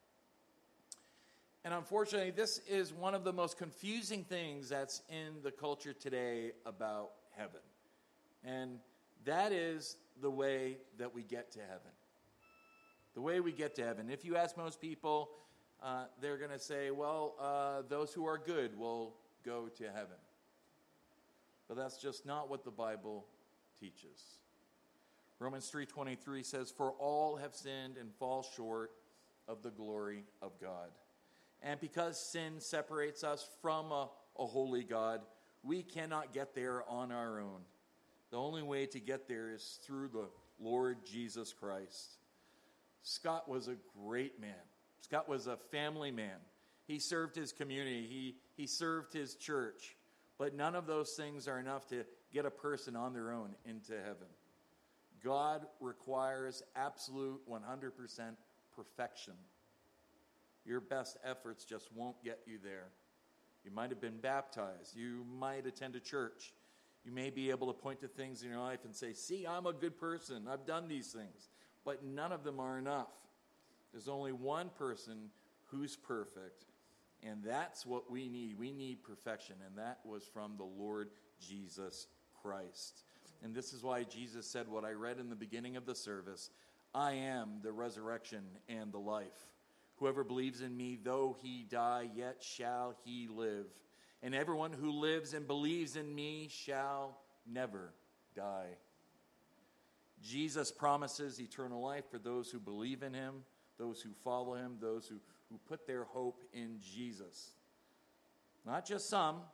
And unfortunately, this is one of the most confusing things that's in the culture today about heaven. And that is the way that we get to heaven. The way we get to heaven. If you ask most people, they're going to say, well, those who are good will go to heaven. But that's just not what the Bible teaches. Romans 3:23 says, "For all have sinned and fall short of the glory of God." And because sin separates us from a holy God, we cannot get there on our own. The only way to get there is through the Lord Jesus Christ. Scott was a great man. Scott was a family man. He served his community. He served his church. But none of those things are enough to get a person on their own into heaven. God requires absolute 100% perfection. Your best efforts just won't get you there. You might have been baptized. You might attend a church. You may be able to point to things in your life and say, see, I'm a good person. I've done these things. But none of them are enough. There's only one person who's perfect, and that's what we need. We need perfection, and that was from the Lord Jesus Christ. And this is why Jesus said what I read in the beginning of the service, "I am the resurrection and the life. Whoever believes in me, though he die, yet shall he live. And everyone who lives and believes in me shall never die." Jesus promises eternal life for those who believe in him, those who follow him, those who put their hope in Jesus. Not just some.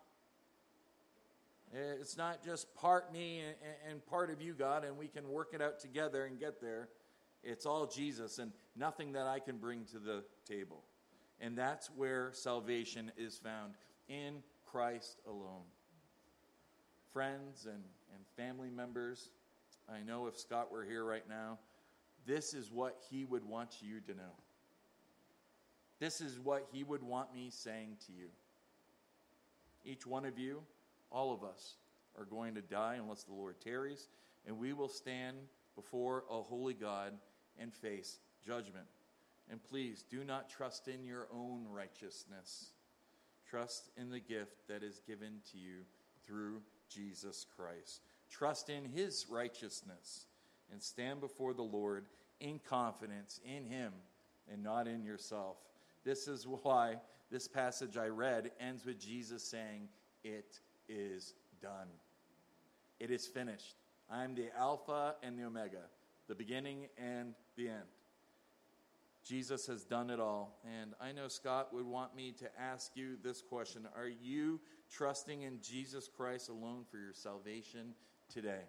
It's not just part me and part of you, God, and we can work it out together and get there. It's all Jesus and nothing that I can bring to the table. And that's where salvation is found, in Christ alone. Friends and family members, I know if Scott were here right now, this is what he would want you to know. This is what he would want me saying to you. Each one of you, all of us, are going to die unless the Lord tarries, and we will stand before a holy God and face judgment. And please, do not trust in your own righteousness. Trust in the gift that is given to you through Jesus Christ. Trust in his righteousness and stand before the Lord in confidence in him and not in yourself. This is why this passage I read ends with Jesus saying, "It is done. It is finished. I am the Alpha and the Omega, the beginning and the end." Jesus has done it all. And I know Scott would want me to ask you this question. Are you trusting in Jesus Christ alone for your salvation today?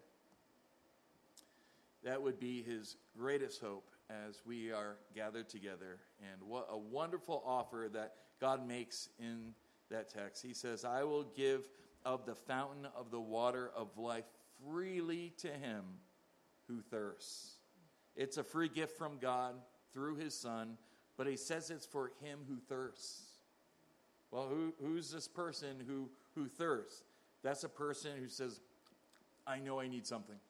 That would be his greatest hope as we are gathered together. And what a wonderful offer that God makes in that text. He says, "I will give of the fountain of the water of life freely to him who thirsts." It's a free gift from God through his Son, but he says it's for him who thirsts. Well, who's this person who thirsts? That's a person who says, I know I need something.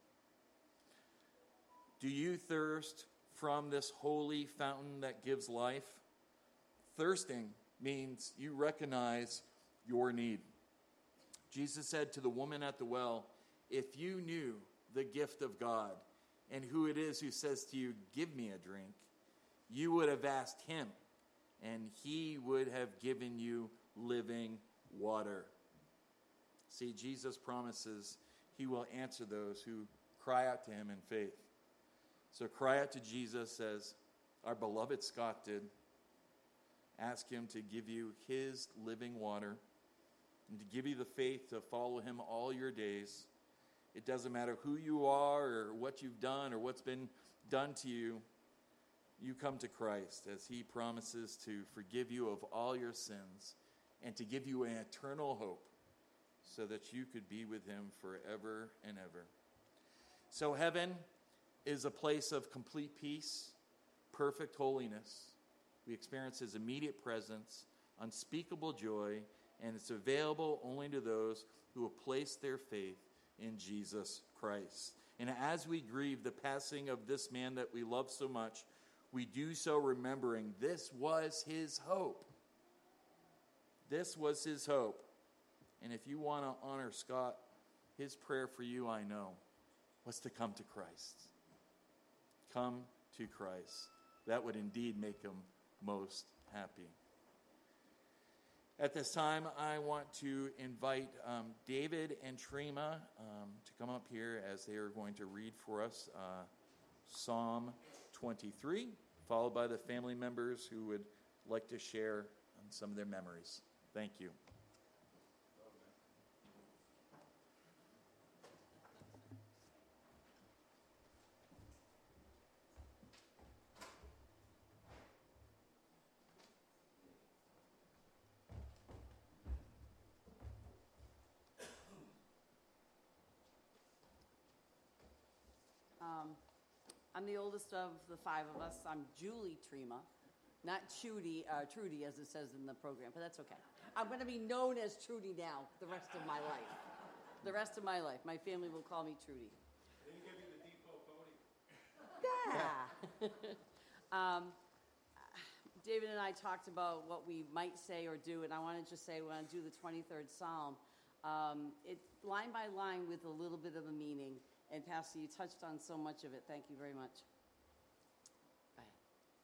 Do you thirst from this holy fountain that gives life? Thirsting means you recognize your need. Jesus said to the woman at the well, if you knew the gift of God and who it is who says to you, give me a drink, you would have asked him, and he would have given you living water. See, Jesus promises he will answer those who cry out to him in faith. So cry out to Jesus as our beloved Scott did. Ask him to give you his living water. and to give you the faith to follow him all your days. It doesn't matter who you are or what you've done or what's been done to you. You come to Christ as he promises to forgive you of all your sins and to give you an eternal hope so that you could be with him forever and ever. So heaven is a place of complete peace, perfect holiness. We experience his immediate presence, unspeakable joy, and it's available only to those who have placed their faith in Jesus Christ. And as we grieve the passing of this man that we love so much, we do so remembering this was his hope. This was his hope. And if you want to honor Scott, his prayer for you, I know, was to come to Christ. Come to Christ. That would indeed make him most happy. At this time, I want to invite David and Trima to come up here as they are going to read for us Psalm 23, followed by the family members who would like to share some of their memories. Thank you. I'm the oldest of the five of us. I'm Julie Trima, not Trudy, as it says in the program, but that's okay. I'm going to be known as Trudy now the rest of my life. The rest of my life. My family will call me Trudy. They give you the Depot podium. Yeah. David and I talked about what we might say or do, and I want to just say when I do the 23rd Psalm, it's line by line with a little bit of a meaning. And Pastor, you touched on so much of it. Thank you very much. Go ahead.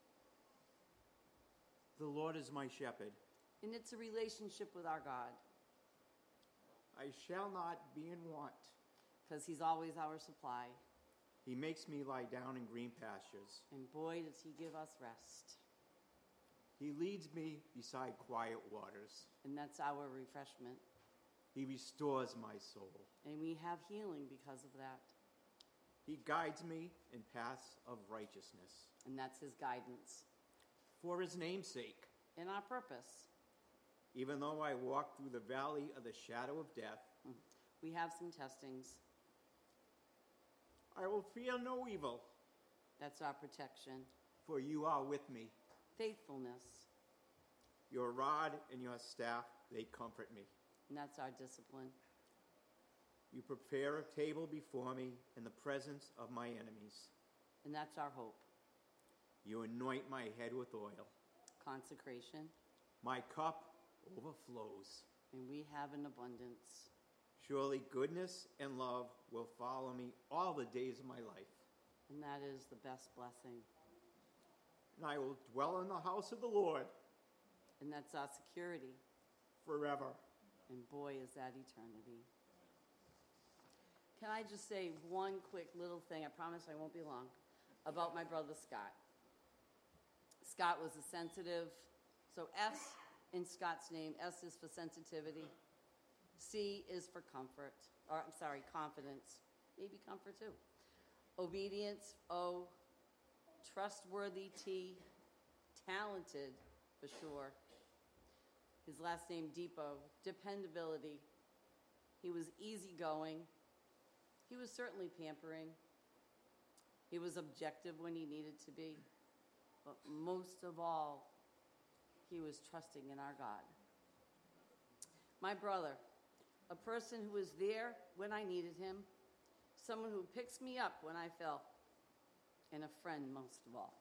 The Lord is my shepherd. And it's a relationship with our God. I shall not be in want. Because he's always our supply. He makes me lie down in green pastures. And boy, does he give us rest. He leads me beside quiet waters. And that's our refreshment. He restores my soul. And we have healing because of that. He guides me in paths of righteousness. And that's his guidance. For his name's sake. And our purpose. Even though I walk through the valley of the shadow of death. We have some testings. I will fear no evil. That's our protection. For you are with me. Faithfulness. Your rod and your staff, they comfort me. And that's our discipline. You prepare a table before me in the presence of my enemies. And that's our hope. You anoint my head with oil. Consecration. My cup overflows. And we have an abundance. Surely goodness and love will follow me all the days of my life. And that is the best blessing. And I will dwell in the house of the Lord. And that's our security. Forever. And boy, is that eternity. Can I just say one quick little thing, I promise I won't be long, about my brother Scott. Scott was a sensitive, so S in Scott's name, S is for sensitivity, C is for confidence, maybe comfort too. Obedience, O, trustworthy, T, talented, for sure. His last name, Depot, dependability. He was easygoing. He was certainly pampering. He was objective when he needed to be. But most of all, he was trusting in our God. My brother, a person who was there when I needed him, someone who picks me up when I fell, and a friend most of all.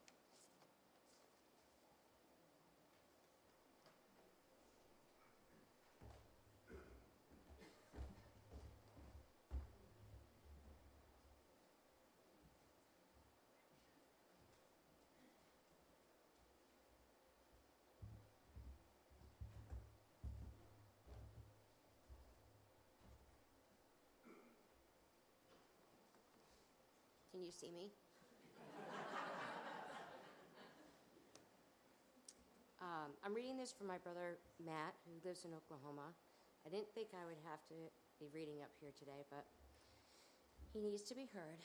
Can you see me? I'm reading this for my brother, Matt, who lives in Oklahoma. I didn't think I would have to be reading up here today, but he needs to be heard.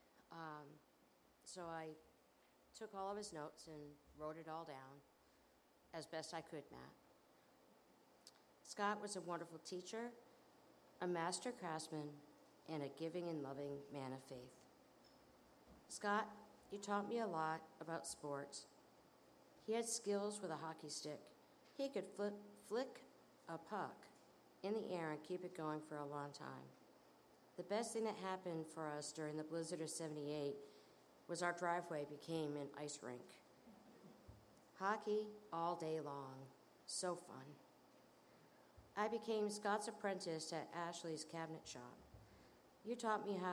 So I took all of his notes and wrote it all down as best I could, Matt. Scott was a wonderful teacher, a master craftsman, and a giving and loving man of faith. Scott, you taught me a lot about sports. He had skills with a hockey stick. He could flick a puck in the air and keep it going for a long time. The best thing that happened for us during the blizzard of 78 was our driveway became an ice rink. Hockey all day long. So fun. I became Scott's apprentice at Ashley's cabinet shop. You taught me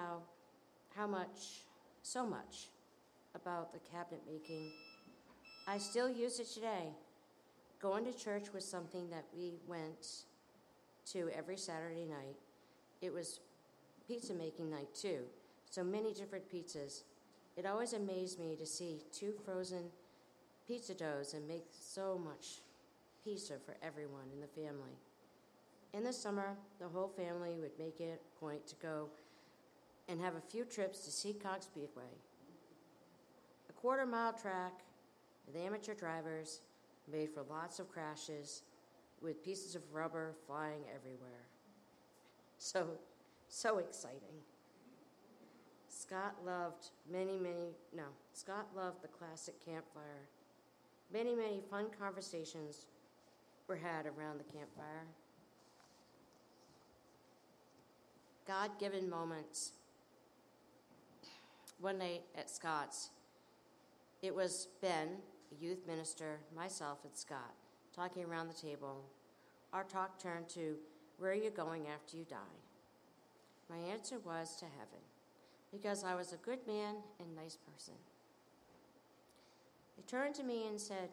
so much about the cabinet making. I still use it today. Going to church was something that we went to every Saturday night. It was pizza making night too, so many different pizzas. It always amazed me to see 2 frozen pizza doughs and make so much pizza for everyone in the family. In the summer, the whole family would make it a point to go and have a few trips to Seacock Speedway, a 1/4-mile track with amateur drivers made for lots of crashes with pieces of rubber flying everywhere. So exciting. Scott loved Scott loved the classic campfire. Many fun conversations were had around the campfire. God-given moments. One night at Scott's, it was Ben, a youth minister, myself, and Scott, talking around the table. Our talk turned to, where are you going after you die? My answer was to heaven, because I was a good man and nice person. They turned to me and said,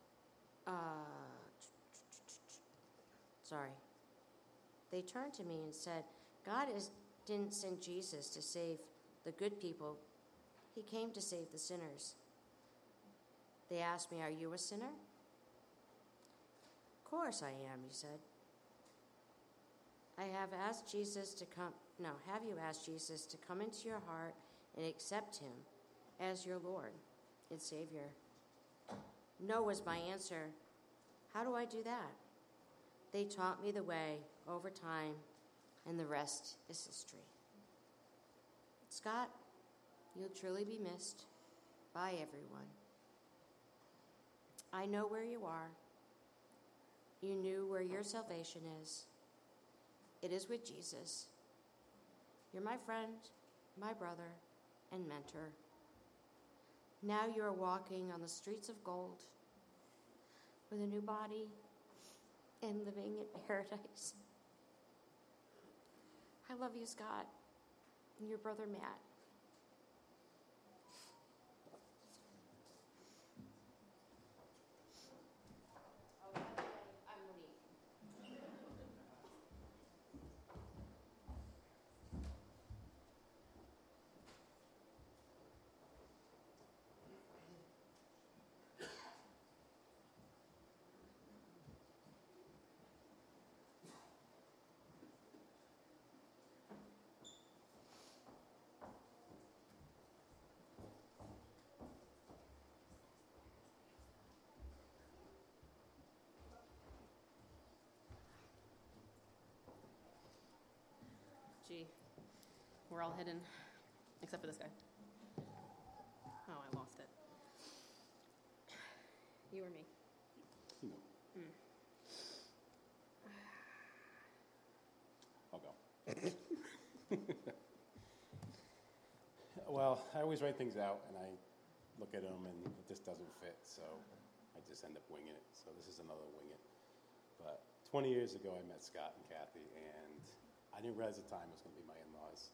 God didn't send Jesus to save the good people. He came to save the sinners. They asked me, are you a sinner? Of course I am, he said. Have you asked Jesus to come into your heart and accept him as your Lord and Savior? No was my answer. How do I do that? They taught me the way over time, and the rest is history. Scott, you'll truly be missed by everyone. I know where you are. You knew where your salvation is. It is with Jesus. You're my friend, my brother, and mentor. Now you are walking on the streets of gold with a new body and living in paradise. I love you, Scott, and your brother, Matt. Gee, we're all hidden, except for this guy. Oh, I lost it. You or me? No. I'll go. Well, I always write things out, and I look at them, and it just doesn't fit, so I just end up winging it. So this is another wing it. But 20 years ago, I met Scott and Kathy, and I didn't realize at the time it was going to be my in-laws.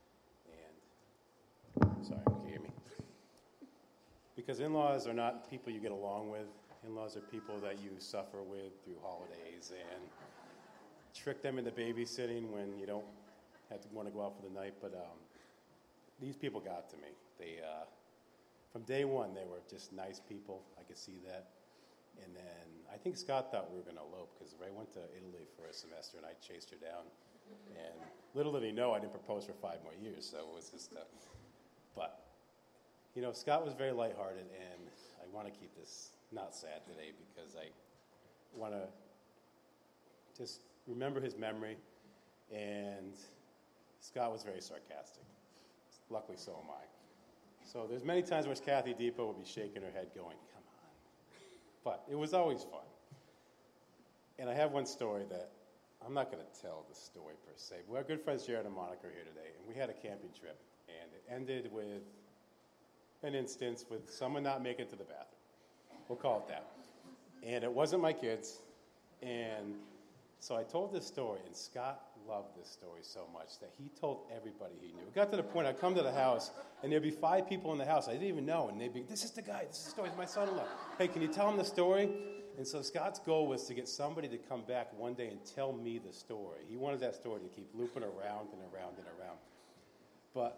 And, sorry, can you hear me? Because in-laws are not people you get along with. In-laws are people that you suffer with through holidays and trick them into babysitting when you don't have to want to go out for the night. But these people got to me. They, from day one, they were just nice people. I could see that. And then I think Scott thought we were going to elope because Ray went to Italy for a semester and I chased her down. And little did he know I didn't propose for 5 more years, so it was just but, Scott was very lighthearted, and I want to keep this not sad today because I want to just remember his memory, and Scott was very sarcastic. Luckily, so am I. So there's many times where Kathy Depot would be shaking her head going, come on. But it was always fun. And I have one story that I'm not going to tell the story per se. But our good friends Jared and Monica are here today, and we had a camping trip, and it ended with an instance with someone not making it to the bathroom. We'll call it that. And it wasn't my kids. And so I told this story, and Scott loved this story so much that he told everybody he knew. It got to the point I'd come to the house, and there'd be 5 people in the house I didn't even know, and they'd be, this is the guy, this is the story, it's my son-in-law. Hey, can you tell him the story? And so Scott's goal was to get somebody to come back one day and tell me the story. He wanted that story to keep looping around and around and around. But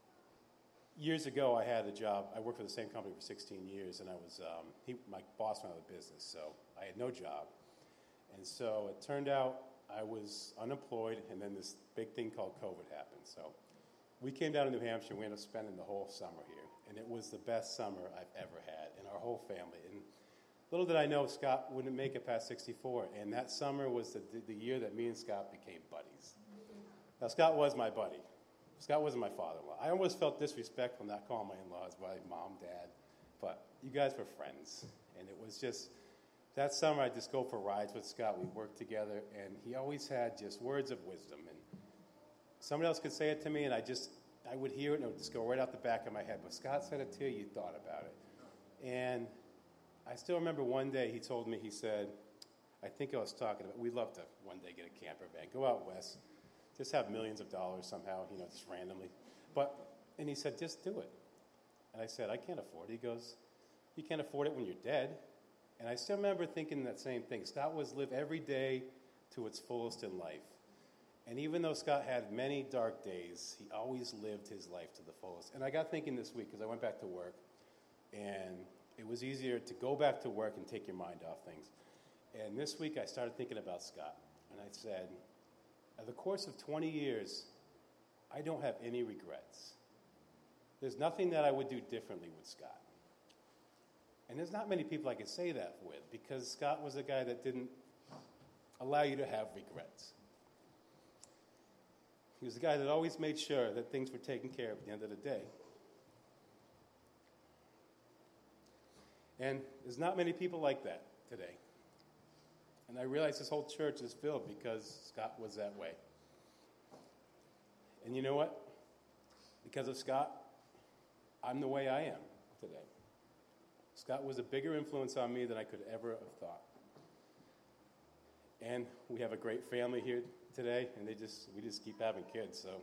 years ago, I had a job. I worked for the same company for 16 years, and I was my boss went out of business, so I had no job. And so it turned out I was unemployed, and then this big thing called COVID happened. So we came down to New Hampshire, and we ended up spending the whole summer here. And it was the best summer I've ever had, and our whole family. And little did I know Scott wouldn't make it past 64, and that summer was the year that me and Scott became buddies. Now, Scott was my buddy. Scott wasn't my father-in-law. I almost felt disrespectful not calling my in-laws by mom, dad, but you guys were friends. And it was just, that summer I'd just go for rides with Scott. We'd work together, and he always had just words of wisdom. And somebody else could say it to me, and I would hear it, and it would just go right out the back of my head. But Scott said it to you, you thought about it. And I still remember one day he told me, he said, I think I was talking about, we'd love to one day get a camper van, go out west, just have millions of dollars somehow, just randomly. And he said, just do it. And I said, I can't afford it. He goes, you can't afford it when you're dead. And I still remember thinking that same thing. Scott was live every day to its fullest in life. And even though Scott had many dark days, he always lived his life to the fullest. And I got thinking this week, because I went back to work, and it was easier to go back to work and take your mind off things. And this week I started thinking about Scott. And I said, over the course of 20 years, I don't have any regrets. There's nothing that I would do differently with Scott. And there's not many people I could say that with, because Scott was a guy that didn't allow you to have regrets. He was the guy that always made sure that things were taken care of at the end of the day. And there's not many people like that today. And I realize this whole church is filled because Scott was that way. And you know what? Because of Scott, I'm the way I am today. Scott was a bigger influence on me than I could ever have thought. And we have a great family here today, and we just keep having kids. So,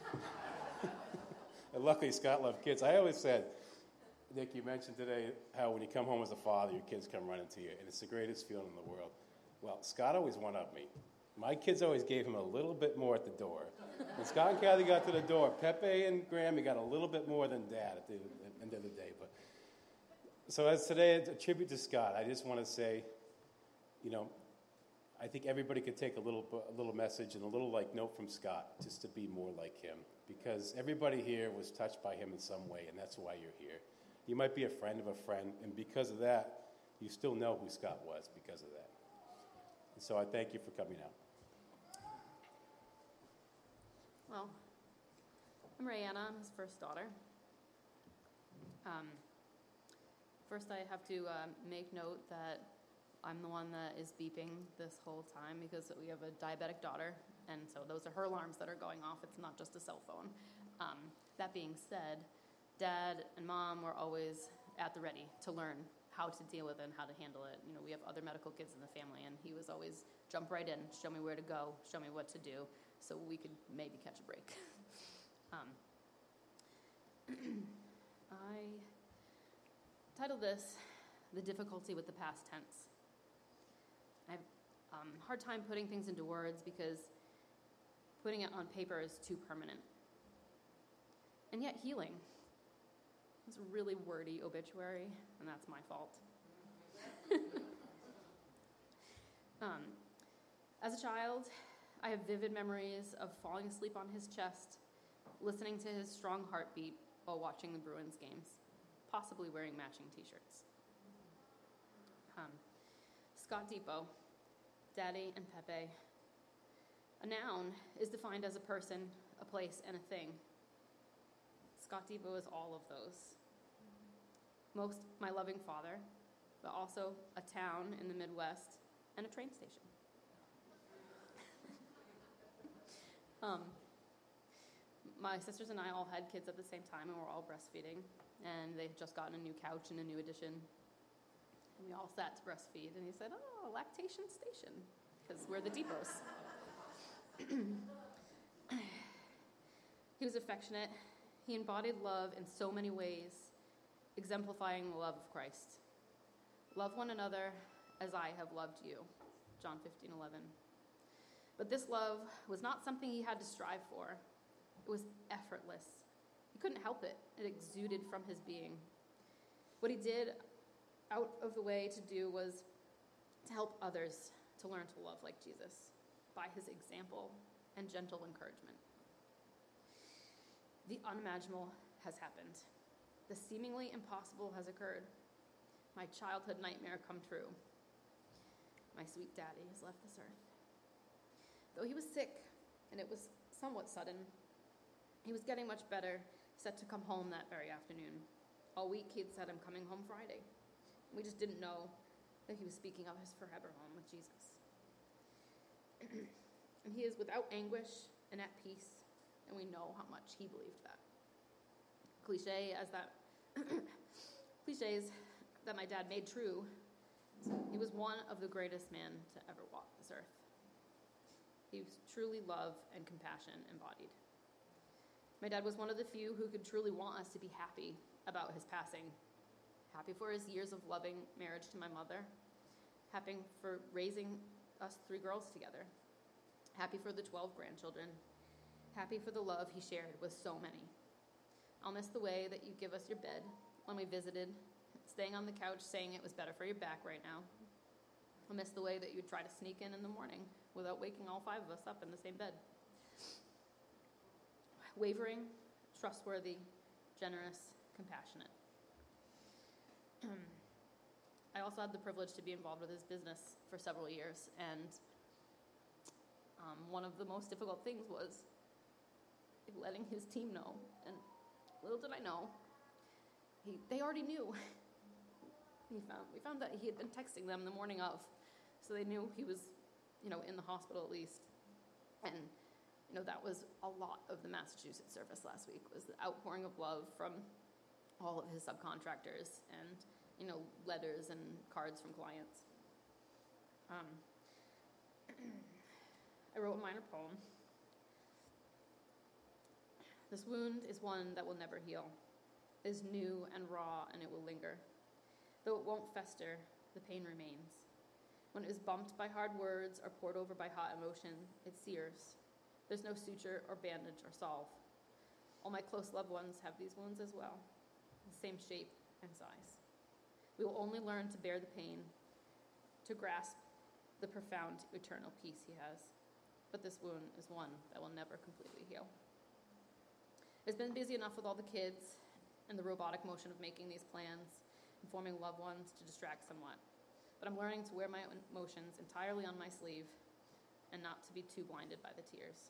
and luckily Scott loved kids. I always said, Nick, you mentioned today how when you come home as a father, your kids come running to you, and it's the greatest feeling in the world. Well, Scott always one-upped me. My kids always gave him a little bit more at the door. When Scott and Kathy got to the door, Pepe and Grammy got a little bit more than Dad at the end of the day. But so as today, a tribute to Scott, I just want to say, I think everybody could take a little message and a little note from Scott just to be more like him, because everybody here was touched by him in some way, and that's why you're here. You might be a friend of a friend, and because of that, you still know who Scott was because of that. And so I thank you for coming out. Well, I'm Rayanna. I'm his first daughter. First, I have to make note that I'm the one that is beeping this whole time because we have a diabetic daughter, and so those are her alarms that are going off. It's not just a cell phone. That being said, Dad and Mom were always at the ready to learn how to deal with it and how to handle it. We have other medical kids in the family, and he was always jump right in, show me where to go, show me what to do, so we could maybe catch a break. I titled this, The Difficulty with the Past Tense. I have a hard time putting things into words because putting it on paper is too permanent. And yet healing. It's a really wordy obituary, and that's my fault. As a child, I have vivid memories of falling asleep on his chest, listening to his strong heartbeat while watching the Bruins games, possibly wearing matching t-shirts. Scott Depot, Daddy and Pepe. A noun is defined as a person, a place, and a thing. Scott Depot is all of those. Most my loving father, but also a town in the Midwest and a train station. My sisters and I all had kids at the same time, and we're all breastfeeding, and they'd just gotten a new couch and a new addition. And we all sat to breastfeed, and he said, "Oh, lactation station," because we're the Depots. He was affectionate. He embodied love in so many ways, exemplifying the love of Christ. Love one another as I have loved you, John 15:11. But this love was not something he had to strive for. It was effortless. He couldn't help it. It exuded from his being. What he did out of the way to do was to help others to learn to love like Jesus by his example and gentle encouragement. The unimaginable has happened. The seemingly impossible has occurred. My childhood nightmare come true. My sweet daddy has left this earth. Though he was sick, and it was somewhat sudden, he was getting much better, set to come home that very afternoon. All week he had said, "I'm coming home Friday." We just didn't know that he was speaking of his forever home with Jesus. And he is without anguish and at peace, and we know how much he believed that. Cliches that my dad made true, he was one of the greatest men to ever walk this earth. He was truly love and compassion embodied. My dad was one of the few who could truly want us to be happy about his passing. Happy for his years of loving marriage to my mother. Happy for raising us 3 girls together. Happy for the 12 grandchildren. Happy for the love he shared with so many. I'll miss the way that you give us your bed when we visited, staying on the couch saying it was better for your back right now. I'll miss the way that you'd try to sneak in the morning without waking all 5 of us up in the same bed. Wavering, trustworthy, generous, compassionate. I also had the privilege to be involved with his business for several years, and one of the most difficult things was letting his team know. And little did I know, they already knew. We found that he had been texting them the morning of, so they knew he was, in the hospital at least. And, that was a lot of the Massachusetts service last week, was the outpouring of love from all of his subcontractors and, letters and cards from clients. I wrote a minor poem. This wound is one that will never heal. It is new and raw, and it will linger. Though it won't fester, the pain remains. When it is bumped by hard words or poured over by hot emotion, it sears. There's no suture or bandage or salve. All my close loved ones have these wounds as well, the same shape and size. We will only learn to bear the pain, to grasp the profound eternal peace he has. But this wound is one that will never completely heal. It's been busy enough with all the kids and the robotic motion of making these plans and forming loved ones to distract somewhat. But I'm learning to wear my emotions entirely on my sleeve and not to be too blinded by the tears.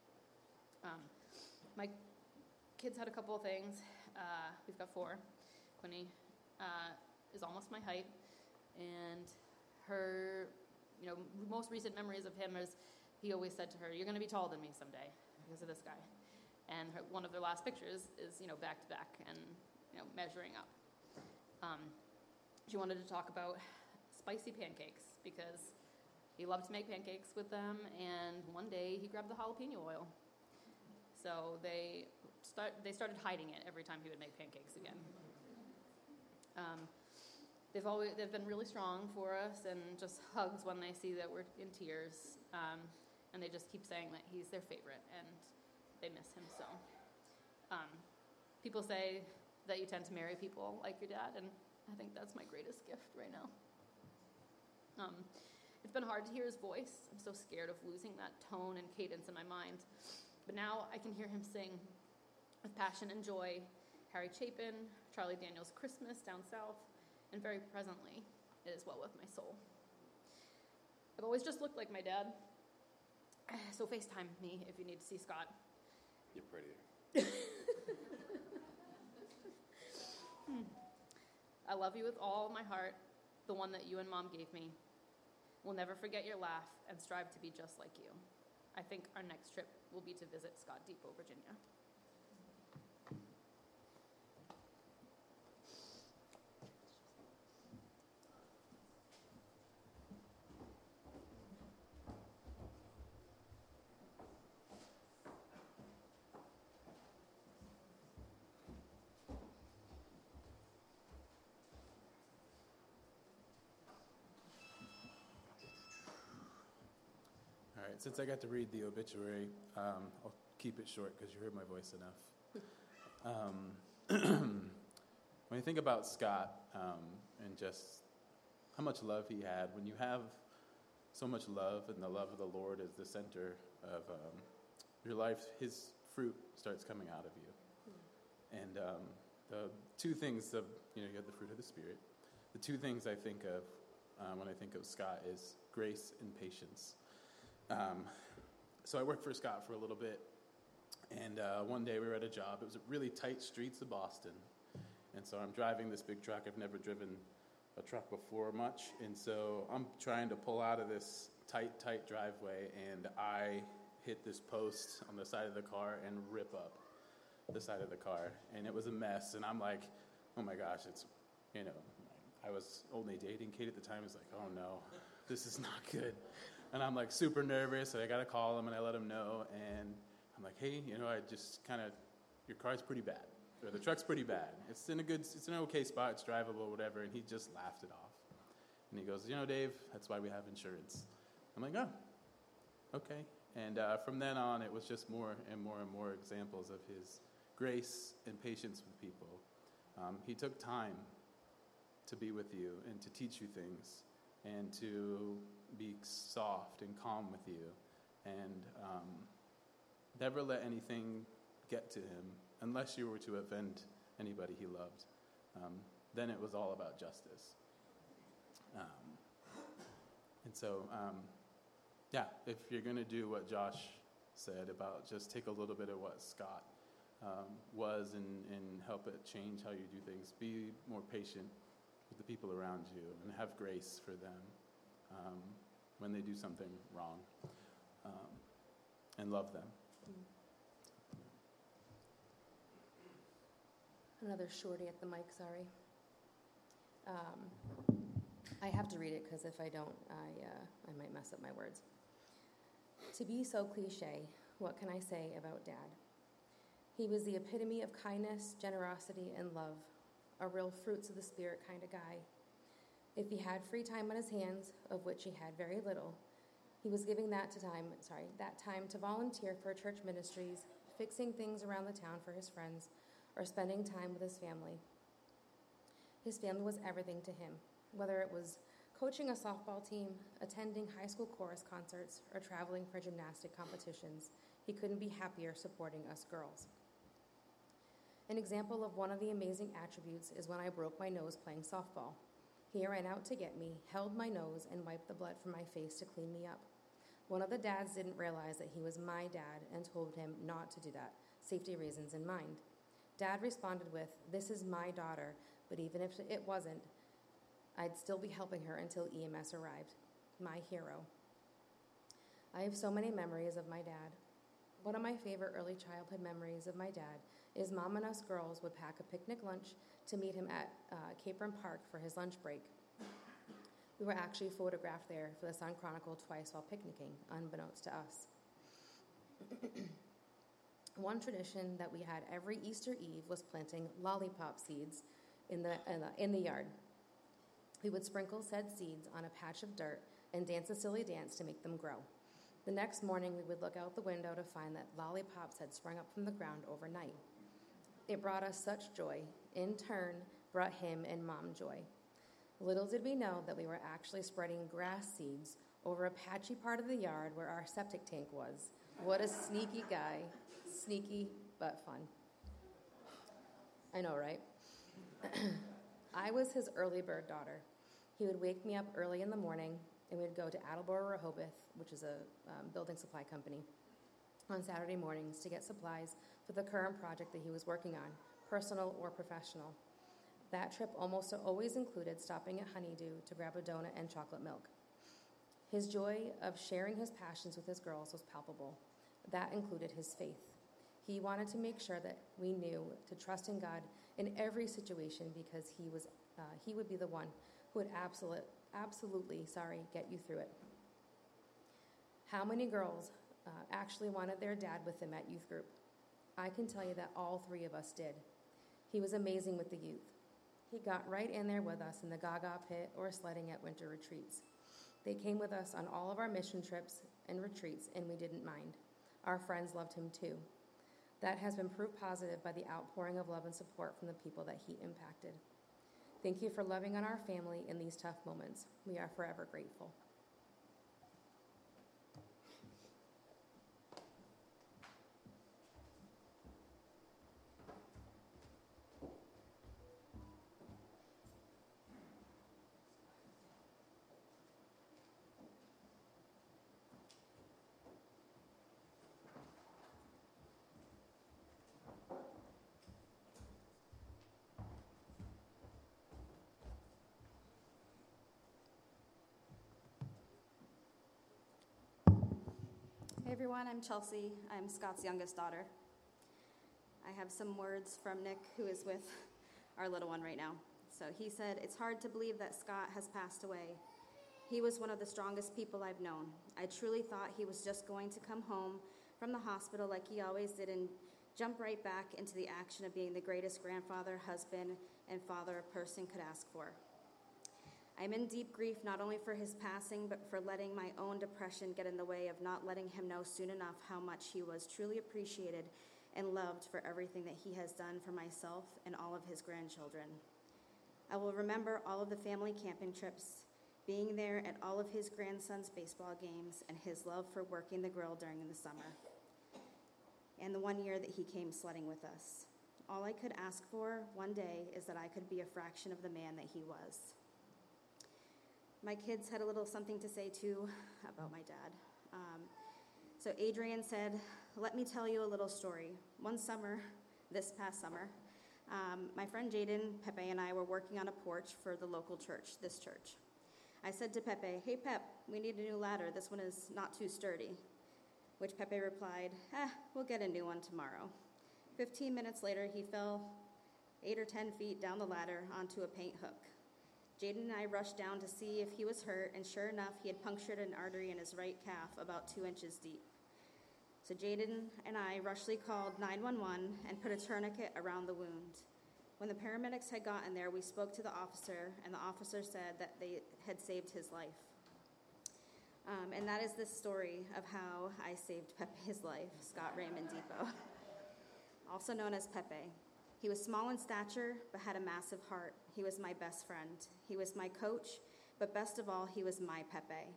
My kids had a couple of things. We've got 4. Quinny is almost my height, and her, most recent memories of him is he always said to her, "You're going to be taller than me someday," because of this guy. And one of their last pictures is, back to back and, measuring up. She wanted to talk about spicy pancakes because he loved to make pancakes with them, and one day he grabbed the jalapeno oil. So they started hiding it every time he would make pancakes again. They've been really strong for us, and just hugs when they see that we're in tears, and they just keep saying that he's their favorite, and they miss him so. People say that you tend to marry people like your dad, and I think that's my greatest gift right now. It's been hard to hear his voice. I'm so scared of losing that tone and cadence in my mind. But now I can hear him sing with passion and joy Harry Chapin, Charlie Daniels' Christmas Down South, and very presently, It Is Well With My Soul. I've always just looked like my dad, so FaceTime me if you need to see Scott. You're prettier. I love you with all my heart, the one that you and Mom gave me. We'll never forget your laugh and strive to be just like you. I think our next trip will be to visit Scott Depot, Virginia. All right, since I got to read the obituary, I'll keep it short because you heard my voice enough. When you think about Scott and just how much love he had, when you have so much love and the love of the Lord is the center of your life, his fruit starts coming out of you. And the two things, you have the fruit of the Spirit. The two things I think of when I think of Scott is grace and patience. So I worked for Scott for a little bit, and one day we were at a job. It was really tight streets of Boston, and so I'm driving this big truck. I've never driven a truck before much, and so I'm trying to pull out of this tight driveway, and I hit this post on the side of the car and rip up the side of the car, and it was a mess, and I'm like, oh my gosh, it's, I was only dating Kate at the time. I was like, oh no, this is not good. And I'm like super nervous, and I got to call him, and I let him know, and I'm like, hey, I just your car's pretty bad, or the truck's pretty bad. It's in an okay spot, it's drivable, whatever, and he just laughed it off. And he goes, Dave, that's why we have insurance. I'm like, oh, okay. And from then on, it was just more and more and more examples of his grace and patience with people. He took time to be with you and to teach you things and to be soft and calm with you, and never let anything get to him unless you were to offend anybody he loved. Then it was all about justice. And so, if you're going to do what Josh said about just take a little bit of what Scott was and help it change how you do things, be more patient with the people around you and have grace for them when they do something wrong, and love them. Another shorty at the mic, sorry. I have to read it because if I don't, I might mess up my words. To be so cliche, what can I say about Dad? He was the epitome of kindness, generosity, and love, a real fruits of the Spirit kind of guy. If he had free time on his hands, of which he had very little, he was giving that time to volunteer for church ministries, fixing things around the town for his friends, or spending time with his family. His family was everything to him, whether it was coaching a softball team, attending high school chorus concerts, or traveling for gymnastic competitions. He couldn't be happier supporting us girls. An example of one of the amazing attributes is when I broke my nose playing softball. He ran out to get me, held my nose, and wiped the blood from my face to clean me up. One of the dads didn't realize that he was my dad and told him not to do that, safety reasons in mind. Dad responded with, "This is my daughter, but even if it wasn't, I'd still be helping her until EMS arrived." My hero. I have so many memories of my dad. One of my favorite early childhood memories of my dad is Mom and us girls would pack a picnic lunch to meet him at Capron Park for his lunch break. We were actually photographed there for the Sun Chronicle twice while picnicking, unbeknownst to us. One tradition that we had every Easter Eve was planting lollipop seeds in the yard. We would sprinkle said seeds on a patch of dirt and dance a silly dance to make them grow. The next morning, we would look out the window to find that lollipops had sprung up from the ground overnight. It brought us such joy, in turn, brought him and Mom joy. Little did we know that we were actually spreading grass seeds over a patchy part of the yard where our septic tank was. What a sneaky guy. Sneaky, but fun. I know, right? I was his early bird daughter. He would wake me up early in the morning, and we'd go to Attleboro Rehoboth, which is a building supply company, on Saturday mornings to get supplies for the current project that he was working on, personal or professional. That trip almost always included stopping at Honeydew to grab a donut and chocolate milk. His joy of sharing his passions with his girls was palpable. That included his faith. He wanted to make sure that we knew to trust in God in every situation because he would be the one who would absolutely get you through it. How many girls actually wanted their dad with them at youth group? I can tell you that all three of us did. He was amazing with the youth. He got right in there with us in the Gaga pit or sledding at winter retreats. They came with us on all of our mission trips and retreats, and we didn't mind. Our friends loved him too. That has been proof positive by the outpouring of love and support from the people that he impacted. Thank you for loving on our family in these tough moments. We are forever grateful. Hey everyone, I'm Chelsea. I'm Scott's youngest daughter. I have some words from Nick, who is with our little one right now. So he said, "It's hard to believe that Scott has passed away. He was one of the strongest people I've known. I truly thought he was just going to come home from the hospital like he always did and jump right back into the action of being the greatest grandfather, husband, and father a person could ask for. I'm in deep grief not only for his passing, but for letting my own depression get in the way of not letting him know soon enough how much he was truly appreciated and loved for everything that he has done for myself and all of his grandchildren. I will remember all of the family camping trips, being there at all of his grandson's baseball games, and his love for working the grill during the summer, and the 1 year that he came sledding with us. All I could ask for one day is that I could be a fraction of the man that he was." My kids had a little something to say, too, about my dad. So Adrian said, "Let me tell you a little story. One summer, this past summer, my friend Jaden, Pepe, and I were working on a porch for the local church, this church. I said to Pepe, 'Hey, Pep, we need a new ladder. This one is not too sturdy.' Which Pepe replied, 'We'll get a new one tomorrow.' 15 minutes later, he fell 8 or 10 feet down the ladder onto a paint hook. Jaden and I rushed down to see if he was hurt, and sure enough, he had punctured an artery in his right calf about 2 inches deep. So Jaden and I rushly called 911 and put a tourniquet around the wound. When the paramedics had gotten there, we spoke to the officer, and the officer said that they had saved his life. And that is the story of how I saved Pepe's life, Scott Raymond Depot, also known as Pepe. He was small in stature, but had a massive heart. He was my best friend. He was my coach, but best of all, he was my Pepe.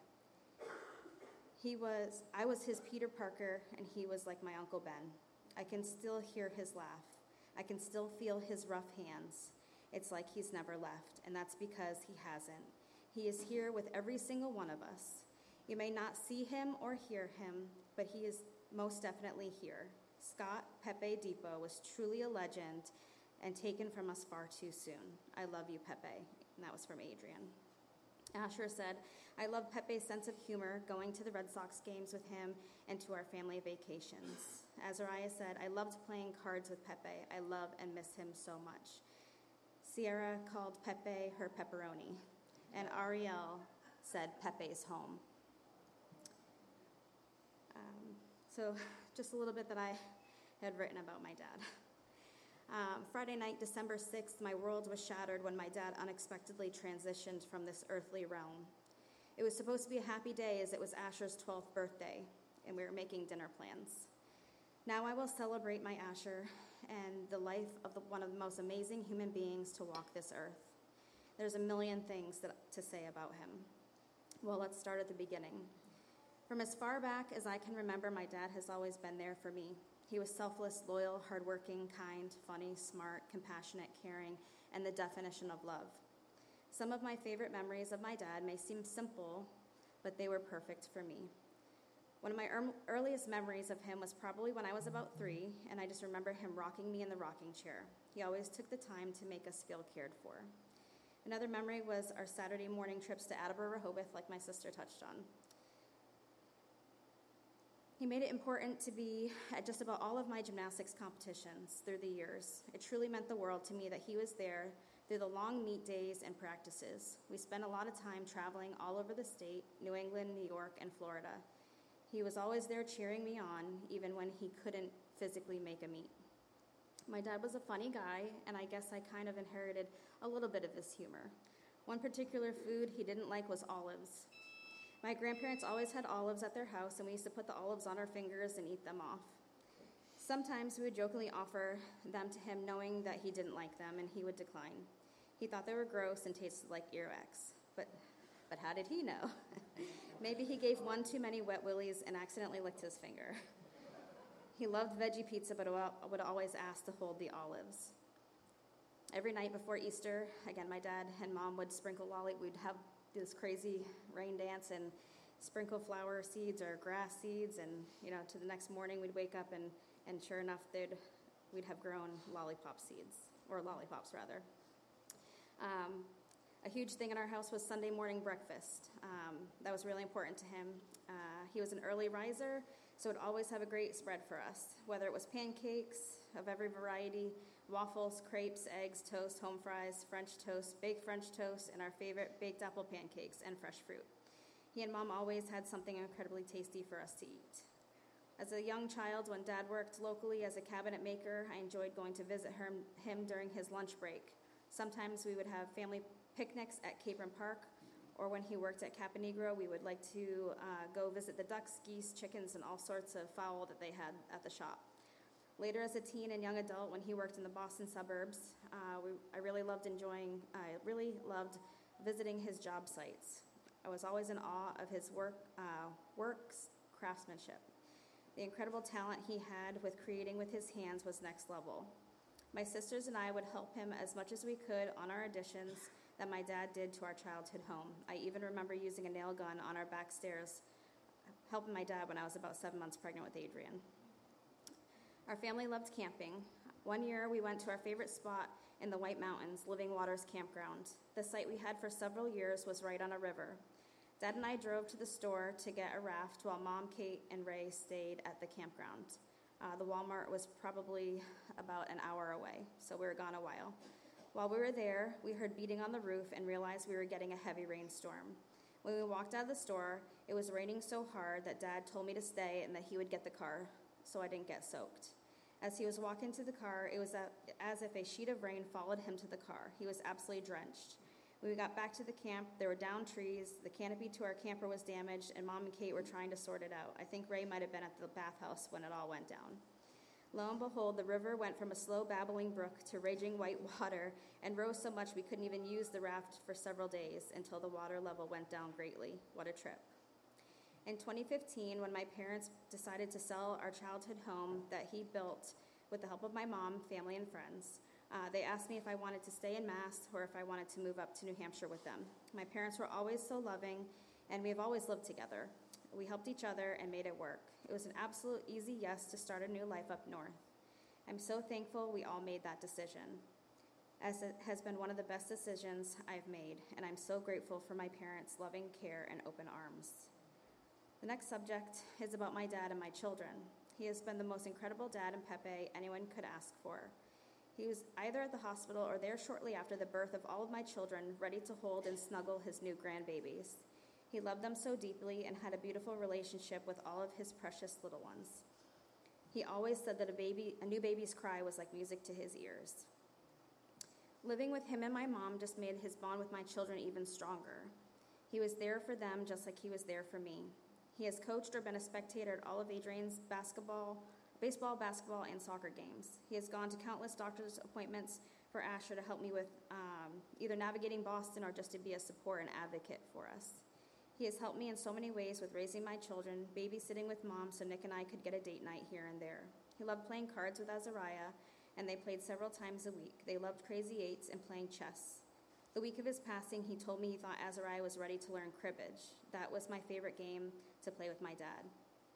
I was his Peter Parker, and he was like my Uncle Ben. I can still hear his laugh. I can still feel his rough hands. It's like he's never left, and that's because he hasn't. He is here with every single one of us. You may not see him or hear him, but he is most definitely here. Scott Pepe Depot was truly a legend and taken from us far too soon. I love you, Pepe." And that was from Adrian. Asher said, "I love Pepe's sense of humor, going to the Red Sox games with him and to our family vacations." Azariah said, "I loved playing cards with Pepe. I love and miss him so much." Sierra called Pepe her pepperoni, and Ariel said Pepe's home. So just a little bit that I had written about my dad. Friday night, December 6th, my world was shattered when my dad unexpectedly transitioned from this earthly realm. It was supposed to be a happy day as it was Asher's 12th birthday, and we were making dinner plans. Now I will celebrate my Asher and the life of one of the most amazing human beings to walk this earth. There's a million things to say about him. Well, let's start at the beginning. From as far back as I can remember, my dad has always been there for me. He was selfless, loyal, hardworking, kind, funny, smart, compassionate, caring, and the definition of love. Some of my favorite memories of my dad may seem simple, but they were perfect for me. One of my earliest memories of him was probably when I was about 3, and I just remember him rocking me in the rocking chair. He always took the time to make us feel cared for. Another memory was our Saturday morning trips to Attleboro, Rehoboth, like my sister touched on. He made it important to be at just about all of my gymnastics competitions through the years. It truly meant the world to me that he was there through the long meet days and practices. We spent a lot of time traveling all over the state, New England, New York, and Florida. He was always there cheering me on, even when he couldn't physically make a meet. My dad was a funny guy, and I guess I kind of inherited a little bit of his humor. One particular food he didn't like was olives. My grandparents always had olives at their house, and we used to put the olives on our fingers and eat them off. Sometimes we would jokingly offer them to him, knowing that he didn't like them, and he would decline. He thought they were gross and tasted like earwax. But how did he know? Maybe he gave one too many Wet Willies and accidentally licked his finger. He loved veggie pizza, but would always ask to hold the olives. Every night before Easter, again, my dad and mom would sprinkle we'd have this crazy rain dance and sprinkle flower seeds or grass seeds, and to the next morning we'd wake up and sure enough we'd have grown lollipop seeds, or lollipops rather. A huge thing in our house was Sunday morning breakfast. That was really important to him. He was an early riser, so would always have a great spread for us, whether it was pancakes of every variety, waffles, crepes, eggs, toast, home fries, French toast, baked French toast, and our favorite baked apple pancakes and fresh fruit. He and Mom always had something incredibly tasty for us to eat. As a young child, when Dad worked locally as a cabinet maker, I enjoyed going to visit him during his lunch break. Sometimes we would have family picnics at Capron Park, or when he worked at Caponegro, we would like to go visit the ducks, geese, chickens, and all sorts of fowl that they had at the shop. Later, as a teen and young adult, when he worked in the Boston suburbs, I really loved visiting his job sites. I was always in awe of his work's craftsmanship. The incredible talent he had with creating with his hands was next level. My sisters and I would help him as much as we could on our additions that my dad did to our childhood home. I even remember using a nail gun on our back stairs, helping my dad when I was about 7 months pregnant with Adrian. Our family loved camping. One year, we went to our favorite spot in the White Mountains, Living Waters Campground. The site we had for several years was right on a river. Dad and I drove to the store to get a raft while Mom, Kate, and Ray stayed at the campground. The Walmart was probably about an hour away, so we were gone a while. While we were there, we heard beating on the roof and realized we were getting a heavy rainstorm. When we walked out of the store, it was raining so hard that Dad told me to stay and that he would get the car so I didn't get soaked. As he was walking to the car, it was as if a sheet of rain followed him to the car. He was absolutely drenched. When we got back to the camp, there were downed trees, the canopy to our camper was damaged, and Mom and Kate were trying to sort it out. I think Ray might have been at the bathhouse when it all went down. Lo and behold, the river went from a slow babbling brook to raging white water and rose so much we couldn't even use the raft for several days until the water level went down greatly. What a trip. In 2015, when my parents decided to sell our childhood home that he built with the help of my mom, family, and friends, they asked me if I wanted to stay in Mass or if I wanted to move up to New Hampshire with them. My parents were always so loving, and we have always lived together. We helped each other and made it work. It was an absolute easy yes to start a new life up north. I'm so thankful we all made that decision, as it has been one of the best decisions I've made, and I'm so grateful for my parents' loving care and open arms. The next subject is about my dad and my children. He has been the most incredible dad and Pepe anyone could ask for. He was either at the hospital or there shortly after the birth of all of my children, ready to hold and snuggle his new grandbabies. He loved them so deeply and had a beautiful relationship with all of his precious little ones. He always said that a new baby's cry was like music to his ears. Living with him and my mom just made his bond with my children even stronger. He was there for them just like he was there for me. He has coached or been a spectator at all of Adrian's baseball, basketball, and soccer games. He has gone to countless doctor's appointments for Asher to help me with either navigating Boston or just to be a support and advocate for us. He has helped me in so many ways with raising my children, babysitting with Mom so Nick and I could get a date night here and there. He loved playing cards with Azariah, and they played several times a week. They loved Crazy Eights and playing chess. The week of his passing, he told me he thought Azariah was ready to learn cribbage. That was my favorite game to play with my dad.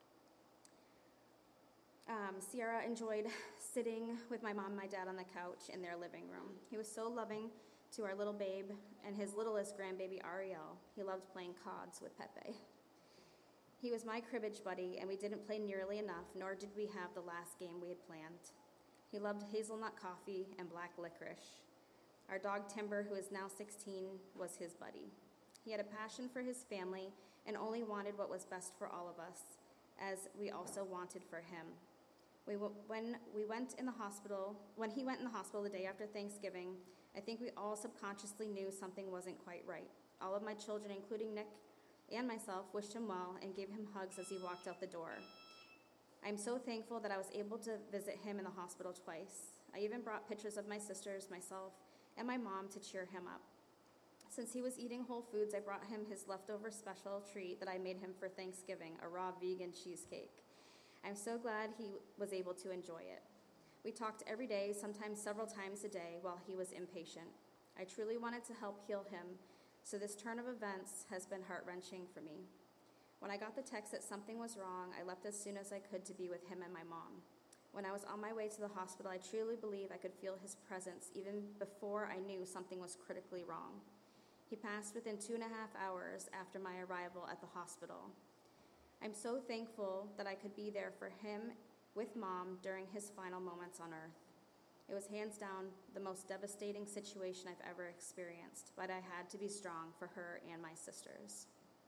Sierra enjoyed sitting with my mom and my dad on the couch in their living room. He was so loving to our little babe and his littlest grandbaby, Ariel. He loved playing cards with Pepe. He was my cribbage buddy, and we didn't play nearly enough, nor did we have the last game we had planned. He loved hazelnut coffee and black licorice. Our dog Timber, who is now 16, was his buddy. He had a passion for his family and only wanted what was best for all of us, as we also wanted for him. When he went in the hospital the day after Thanksgiving, I think we all subconsciously knew something wasn't quite right. All of my children, including Nick and myself, wished him well and gave him hugs as he walked out the door. I'm so thankful that I was able to visit him in the hospital twice. I even brought pictures of my sisters, myself, and my mom to cheer him up. Since he was eating Whole Foods, I brought him his leftover special treat that I made him for Thanksgiving, a raw vegan cheesecake. I'm so glad he was able to enjoy it. We talked every day, sometimes several times a day, while he was inpatient. I truly wanted to help heal him, so this turn of events has been heart-wrenching for me. When I got the text that something was wrong, I left as soon as I could to be with him and my mom. When I was on my way to the hospital, I truly believe I could feel his presence even before I knew something was critically wrong. He passed within 2.5 hours after my arrival at the hospital. I'm so thankful that I could be there for him with Mom during his final moments on earth. It was hands down the most devastating situation I've ever experienced, but I had to be strong for her and my sisters.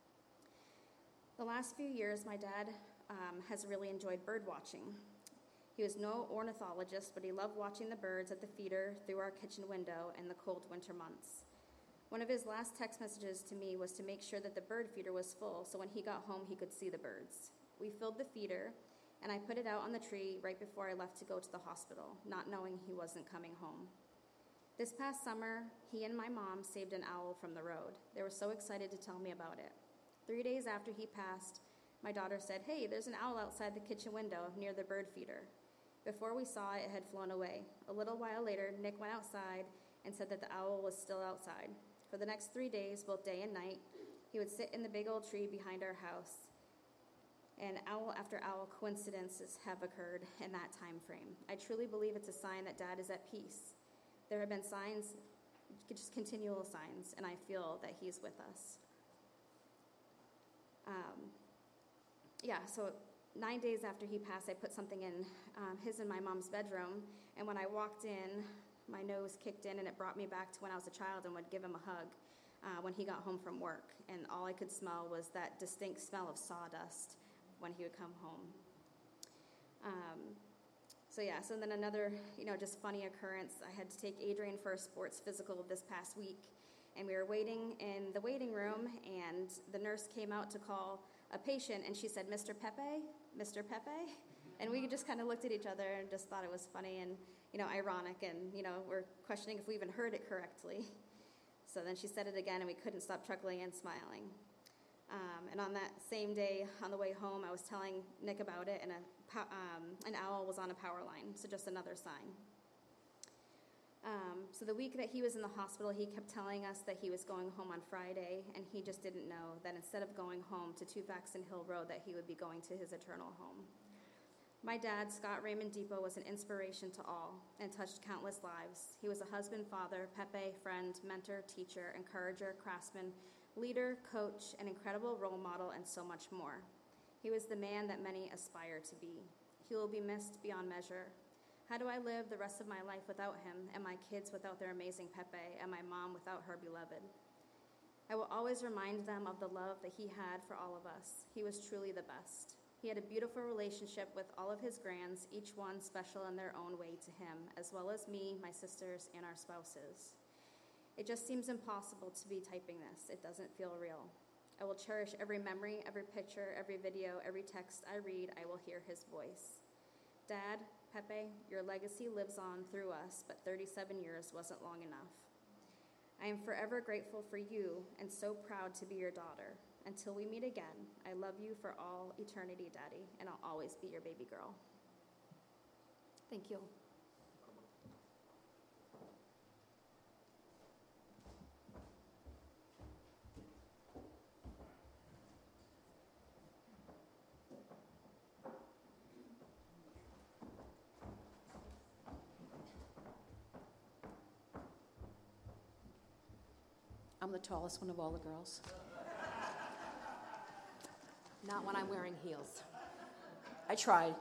The last few years, my dad has really enjoyed bird watching. He was no ornithologist, but he loved watching the birds at the feeder through our kitchen window in the cold winter months. One of his last text messages to me was to make sure that the bird feeder was full so when he got home he could see the birds. We filled the feeder, and I put it out on the tree right before I left to go to the hospital, not knowing he wasn't coming home. This past summer, he and my mom saved an owl from the road. They were so excited to tell me about it. 3 days after he passed, my daughter said, "Hey, there's an owl outside the kitchen window near the bird feeder." Before we saw it, it had flown away. A little while later, Nick went outside and said that the owl was still outside. For the next 3 days, both day and night, he would sit in the big old tree behind our house. And owl after owl coincidences have occurred in that time frame. I truly believe it's a sign that Dad is at peace. There have been signs, just continual signs, and I feel that he's with us. So 9 days after he passed, I put something in his and my mom's bedroom, and when I walked in, my nose kicked in, and it brought me back to when I was a child and would give him a hug when he got home from work, and all I could smell was that distinct smell of sawdust when he would come home. So then another, just funny occurrence, I had to take Adrian for a sports physical this past week, and we were waiting in the waiting room, and the nurse came out to call a patient, and she said, "Mr. Pepe, Mr. Pepe?" And we just kind of looked at each other and just thought it was funny and, ironic, and, we're questioning if we even heard it correctly. So then she said it again, and we couldn't stop chuckling and smiling. And on that same day, on the way home, I was telling Nick about it, and an owl was on a power line, so just another sign. So the week that he was in the hospital, he kept telling us that he was going home on Friday, and he just didn't know that instead of going home to 2 Faxon Hill Road, that he would be going to his eternal home. My dad, Scott Raymond Depot, was an inspiration to all and touched countless lives. He was a husband, father, Pepe, friend, mentor, teacher, encourager, craftsman, leader, coach, an incredible role model, and so much more. He was the man that many aspire to be. He will be missed beyond measure. How do I live the rest of my life without him, and my kids without their amazing Pepe, and my mom without her beloved? I will always remind them of the love that he had for all of us. He was truly the best. He had a beautiful relationship with all of his grands, each one special in their own way to him, as well as me, my sisters, and our spouses. It just seems impossible to be typing this. It doesn't feel real. I will cherish every memory, every picture, every video, every text I read. I will hear his voice. Dad, Pepe, your legacy lives on through us, but 37 years wasn't long enough. I am forever grateful for you and so proud to be your daughter. Until we meet again, I love you for all eternity, Daddy, and I'll always be your baby girl. Thank you. I'm the tallest one of all the girls. Not when I'm wearing heels. I tried.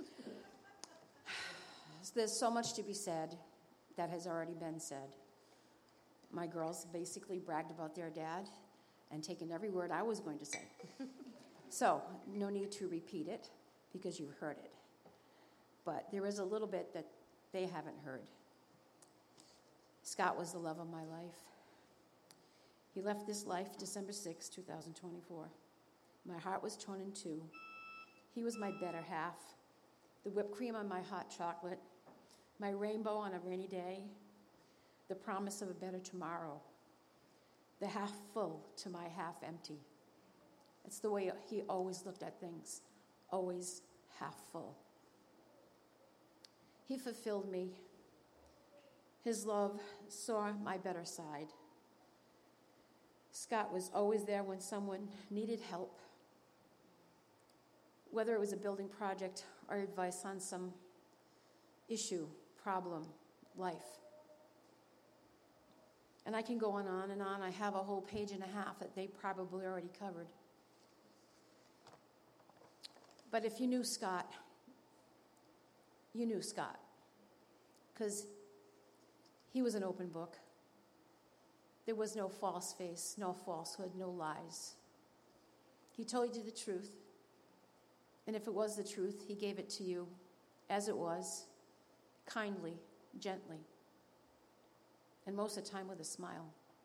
There's so much to be said that has already been said. My girls basically bragged about their dad and taken every word I was going to say. So, no need to repeat it because you've heard it. But there is a little bit that they haven't heard. Scott was the love of my life. He left this life December 6, 2024. My heart was torn in two. He was my better half, the whipped cream on my hot chocolate, my rainbow on a rainy day, the promise of a better tomorrow, the half full to my half empty. It's the way he always looked at things, always half full. He fulfilled me. His love saw my better side. Scott was always there when someone needed help, whether it was a building project or advice on some issue, problem, life. And I can go on and on. I have a whole page and a half that they probably already covered. But if you knew Scott, you knew Scott. Because he was an open book. There was no false face, no falsehood, no lies. He told you the truth. And if it was the truth, he gave it to you as it was, kindly, gently, and most of the time with a smile.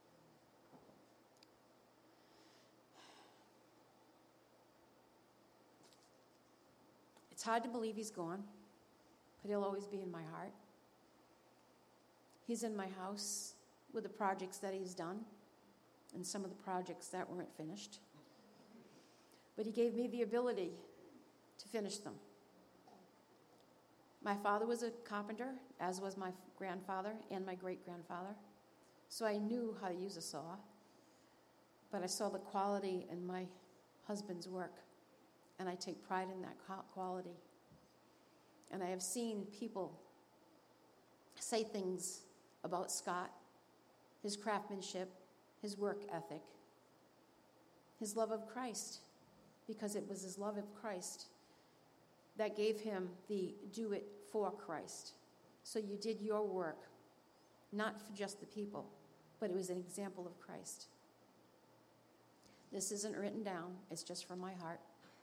It's hard to believe he's gone, but he'll always be in my heart. He's in my house with the projects that he's done and some of the projects that weren't finished. But he gave me the ability to finish them. My father was a carpenter, as was my grandfather and my great-grandfather. So I knew how to use a saw, but I saw the quality in my husband's work, and I take pride in that quality. And I have seen people say things about Scott, his craftsmanship, his work ethic, his love of Christ, because it was his love of Christ that gave him the do it for Christ. So you did your work, not for just the people, but it was an example of Christ. This isn't written down, it's just from my heart.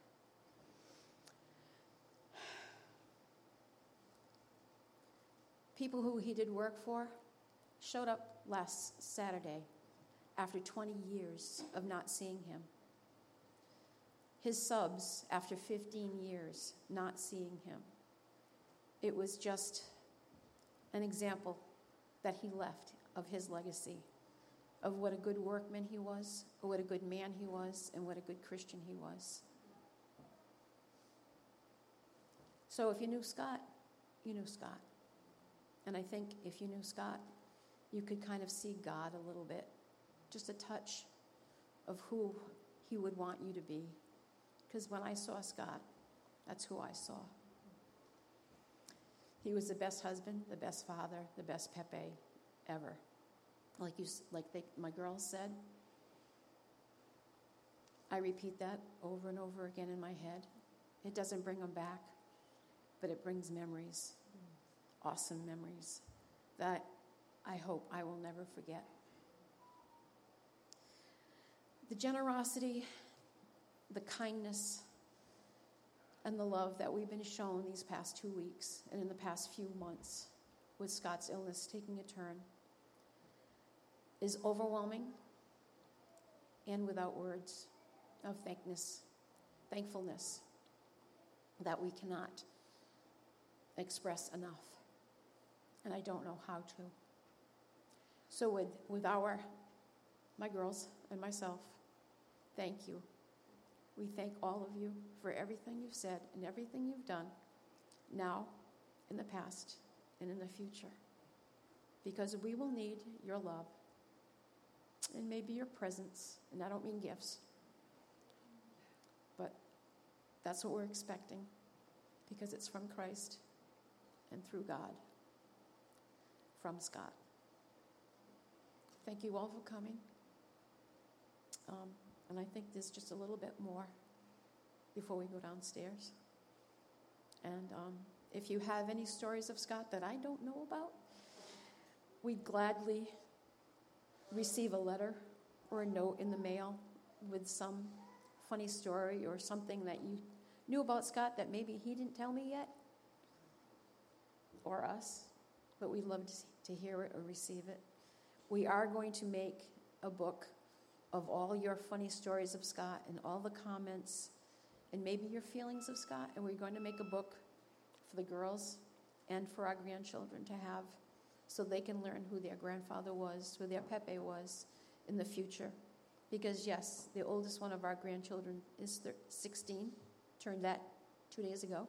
People who he did work for showed up last Saturday after 20 years of not seeing him. His subs after 15 years not seeing him. It was just an example that he left of his legacy, of what a good workman he was, or what a good man he was, and what a good Christian he was. So if you knew Scott, you knew Scott. And I think if you knew Scott, you could kind of see God a little bit, just a touch of who he would want you to be. Because when I saw Scott, that's who I saw. He was the best husband, the best father, the best Pepe ever. My girls said, I repeat that over and over again in my head. It doesn't bring them back, but it brings memories, awesome memories, that I hope I will never forget. The generosity, the kindness, and the love that we've been shown these past 2 weeks and in the past few months with Scott's illness taking a turn is overwhelming and without words of thankfulness that we cannot express enough. And I don't know how to. So with my girls and myself, thank you. We thank all of you for everything you've said and everything you've done now, in the past, and in the future. Because we will need your love and maybe your presence, and I don't mean gifts, but that's what we're expecting because it's from Christ and through God, from Scott. Thank you all for coming. And I think there's just a little bit more before we go downstairs. And if you have any stories of Scott that I don't know about, we'd gladly receive a letter or a note in the mail with some funny story or something that you knew about Scott that maybe he didn't tell me yet, or us, but we'd love to hear it or receive it. We are going to make a book of all your funny stories of Scott and all the comments and maybe your feelings of Scott, and we're going to make a book for the girls and for our grandchildren to have so they can learn who their grandfather was, who their Pepe was in the future. Because yes, the oldest one of our grandchildren is 16, turned that 2 days ago,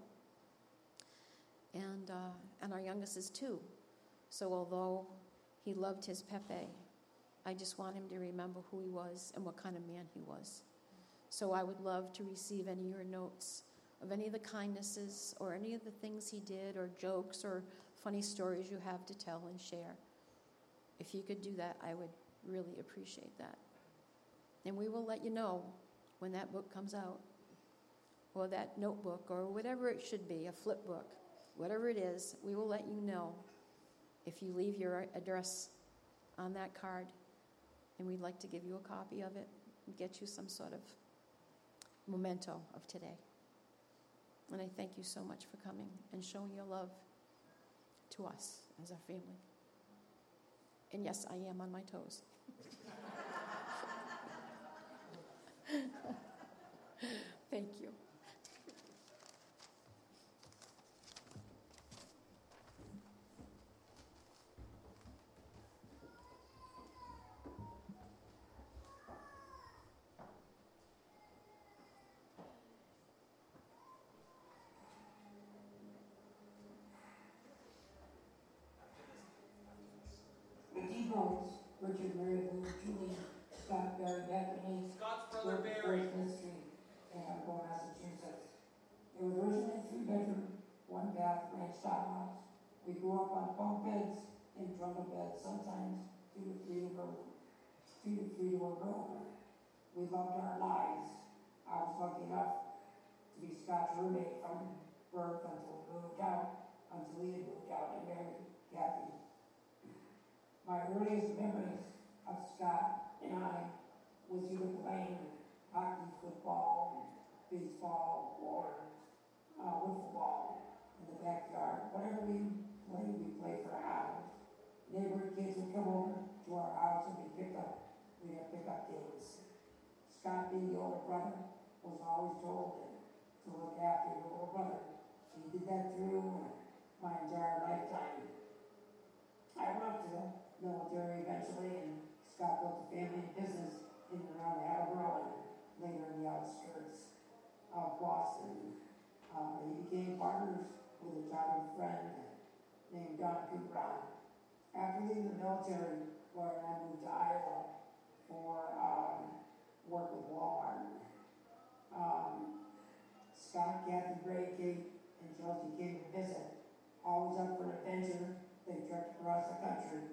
and our youngest is 2. So although he loved his Pepe, I just want him to remember who he was and what kind of man he was. So I would love to receive any of your notes of any of the kindnesses or any of the things he did or jokes or funny stories you have to tell and share. If you could do that, I would really appreciate that. And we will let you know when that book comes out, or that notebook, or whatever it should be, a flip book, whatever it is, we will let you know if you leave your address on that card, and we'd like to give you a copy of it and get you some sort of memento of today. And I thank you so much for coming and showing your love to us as our family. And yes, I am on my toes. Thank you. Richard Mary Blue, Julie, Scott Barry Bethany, Scott's brother Barry. Street, in Hannibal, Massachusetts. It was originally a 3-bedroom, 1-bath ranch style house. We grew up on bunk beds and trundle beds, sometimes 2 to 3 to a room. We loved our lives. I was lucky enough to be Scott's roommate from birth until he moved out and married Kathy. My earliest memories of Scott and I was either playing hockey, football, baseball, or wiffle ball in the backyard. Whatever we played for hours. Neighborhood kids would come over to our house and we'd have pickup games. Scott, being the older brother, was always told to look after your older brother. He did that through my entire lifetime. I went up to the military eventually, and Scott built a family business in and around Attleboro and later in the outskirts of Boston. He became partners with a childhood friend named Don Cooper. After leaving the military, Laura and I moved to Iowa for work with Walmart. Scott, Kathy, Ray, Kate, and Chelsea came to visit. Always up for an adventure, they trekked across the country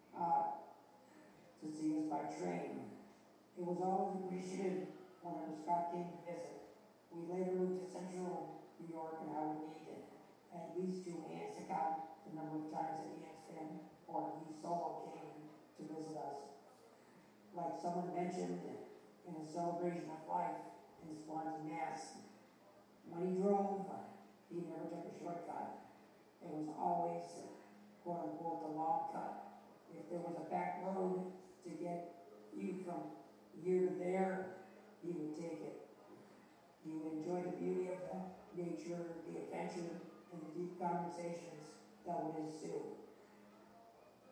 to see us by train. It was always appreciated whenever Scott came to visit. We later moved to central New York, and I would need at least 2 hands to count the number of times that Ian's family or he solo came to visit us. Like someone mentioned in a celebration of life in Swansea, Mass, when he drove, he never took a shortcut. It was always, quote unquote, the long cut. If there was a back road to get you from here to there, he would take it. He would enjoy the beauty of the nature, the adventure, and the deep conversations that would ensue.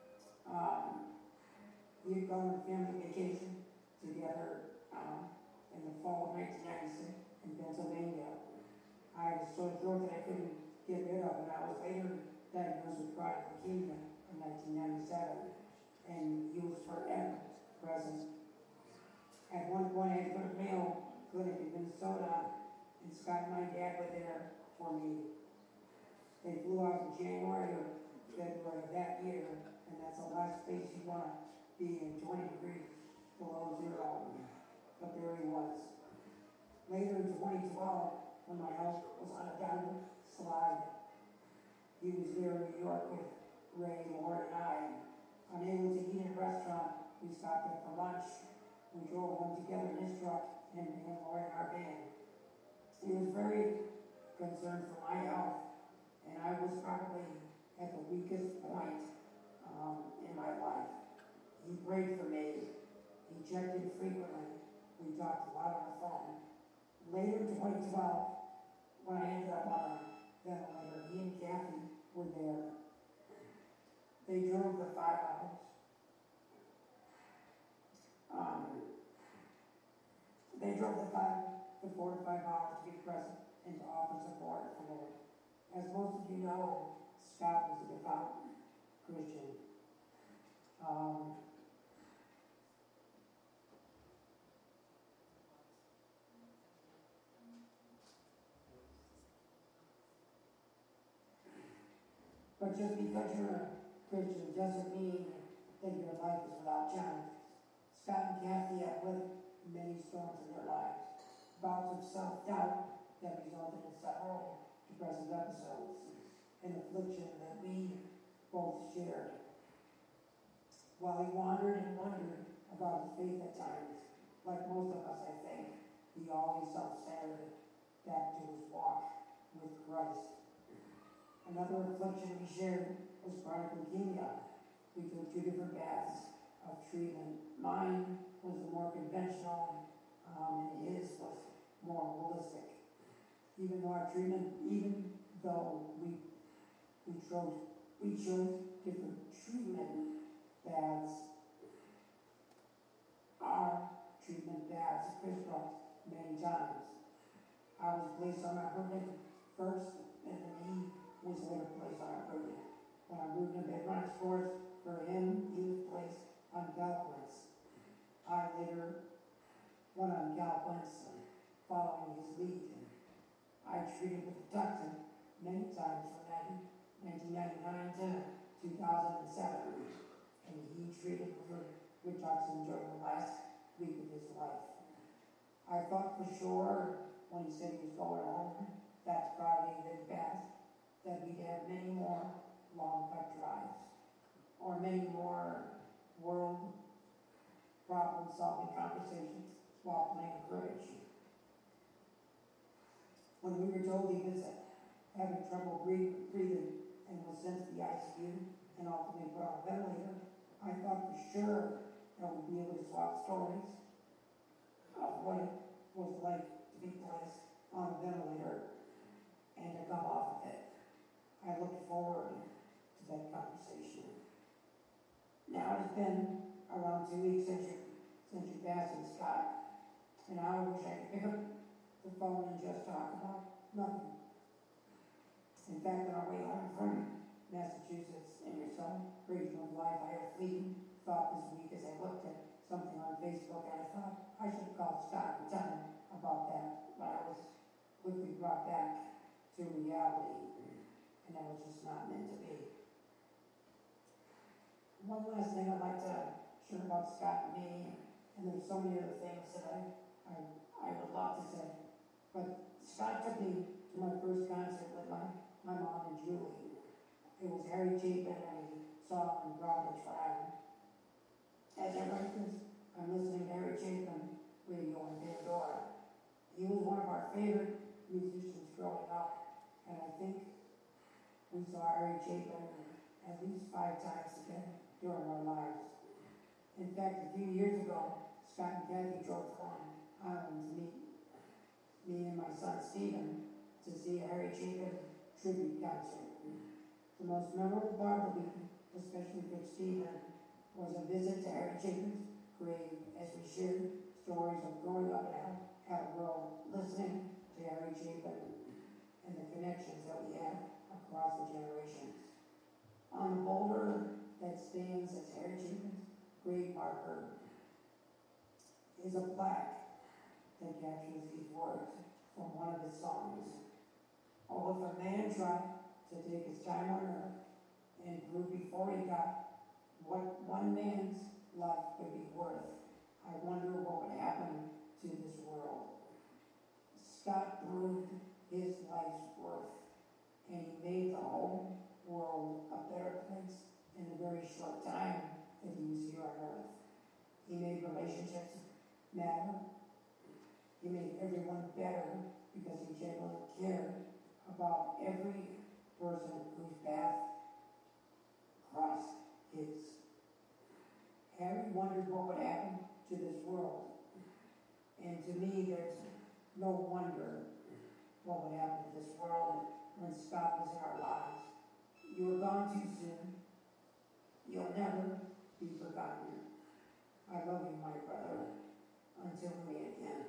He had gone on a family vacation together in the fall of 1996 in Pennsylvania. I had a sore throat that I couldn't get rid of, and I was later diagnosed with chronic leukemia in 1997, and he was forever present. At one point, I had to go to Mayo Clinic in Minnesota, and Scott and my dad were there for me. They flew out in January or February of that year, and that's the last place you want to be in 20 degrees below zero. But there he was. Later in 2012, when my health was on a downward slide, he was there in New York with Ray, Lauren, and I. Unable to eat in a restaurant, we stopped there for lunch. We drove home together in his truck, and me and Lauren in our van. He was very concerned for my health, and I was probably at the weakest point in my life. He prayed for me. He checked in frequently. We talked a lot on the phone. Later in 2012, when I ended up on a ventilator, he and Kathy were there. They drove the 5 hours. They drove the 4 to 5 hours to be present and to offer support for Lord. As most of you know, Scott was a devout Christian. But just because you're a Christian doesn't mean that your life is without challenges. Scott and Kathy have lived many storms in their lives, bouts of self-doubt that resulted in several depressive episodes, and affliction that we both shared. While he wandered and wondered about his faith at times, like most of us, I think, he always self-centered back to his walk with Christ. Another affliction we shared was chronic leukemia. We took 2 different paths of treatment. Mine was the more conventional, and his was more holistic. Even though we chose different treatment paths, our treatment paths crisscrossed many times. I was placed on my Herndon first, and then he was later placed on our Herndon. When I moved into running sports for him, he was placed on Calquence. I later went on Calquence following his lead. I treated with Tucson many times from 1999 to 2007, and he treated with Tucson during the last week of his life. I thought for sure when he said he was going home that Friday that passed that we'd have many more long cut drives or many more world problem-solving conversations while playing bridge. When we were told he was having trouble breathing and was sent to the ICU and ultimately put on a ventilator, I thought for sure that we'd be able to swap stories of what it was like to be placed on a ventilator and to come off of it. I look forward to that conversation. Now it's been around 2 weeks since you passed, Scott, and I wish I could pick up the phone and just talk about nothing. In fact, on our way home from Massachusetts in your celebration of life, I had a fleeting thought this week as I looked at something on Facebook, and I thought I should call Scott and tell him about that, but I was quickly brought back to reality, and that was just not meant to be. One last thing I'd like to share about Scott and me, and there's so many other things that I would love to say, but Scott took me to my first concert with my mom and Julie. It was Harry Chapin, and we saw him in Providence, Rhode Island. As I write this, I'm listening to Harry Chapin radio on Pandora. He was one of our favorite musicians growing up, and I think we saw Harry Chapin at least 5 times together during our lives. In fact, a few years ago, Scott and Kathy drove to Long Island to meet me and my son Stephen to see a Harry Chapin tribute concert. The most memorable part of the week, especially for Stephen, was a visit to Harry Chapin's grave as we shared stories of growing up in Attleboro, listening to Harry Chapin and the connections that we have across the generations. On the boulder that stands as Harry Chapin's grave marker is a plaque that captures these words from one of his songs. Oh, if a man tried to take his time on earth and prove before he got what one man's life could be worth, I wonder what would happen to this world. Scott proved his life's worth, and he made the whole world a better place in the very short time that he was here on earth. He made relationships matter. He made everyone better because he genuinely cared about every person whose path crossed his. Harry wondered what would happen to this world. And to me, there's no wonder what would happen to this world when Scott was in our lives. You were gone too soon. You'll never be forgotten. I love you, my brother, until we meet again.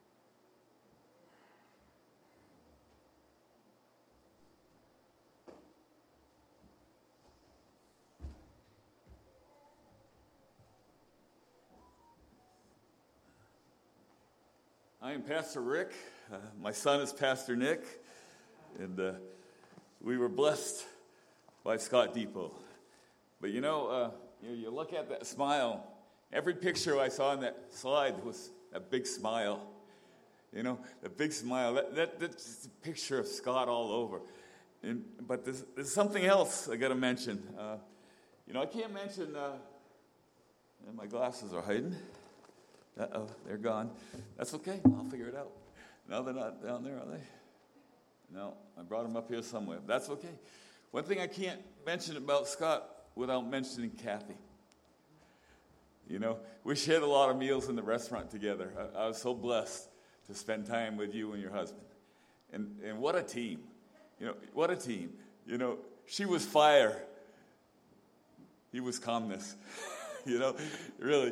I am Pastor Rick. My son is Pastor Nick. And we were blessed by Scott Depot. But you look at that smile. Every picture I saw on that slide was a big smile. You know, a big smile. That's a picture of Scott all over. But there's something else I got to mention. I can't mention. And my glasses are hiding. Uh-oh, they're gone. That's okay. I'll figure it out. No, they're not down there, are they? No, I brought them up here somewhere. That's okay. One thing I can't mention about Scott without mentioning Kathy. You know, we shared a lot of meals in the restaurant together. I was so blessed to spend time with you and your husband. And what a team. You know, what a team. You know, she was fire. He was calmness. You know, really.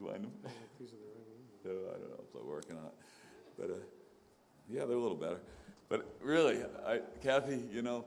I don't know if they're working on it. But, yeah, they're a little better. But really, Kathy,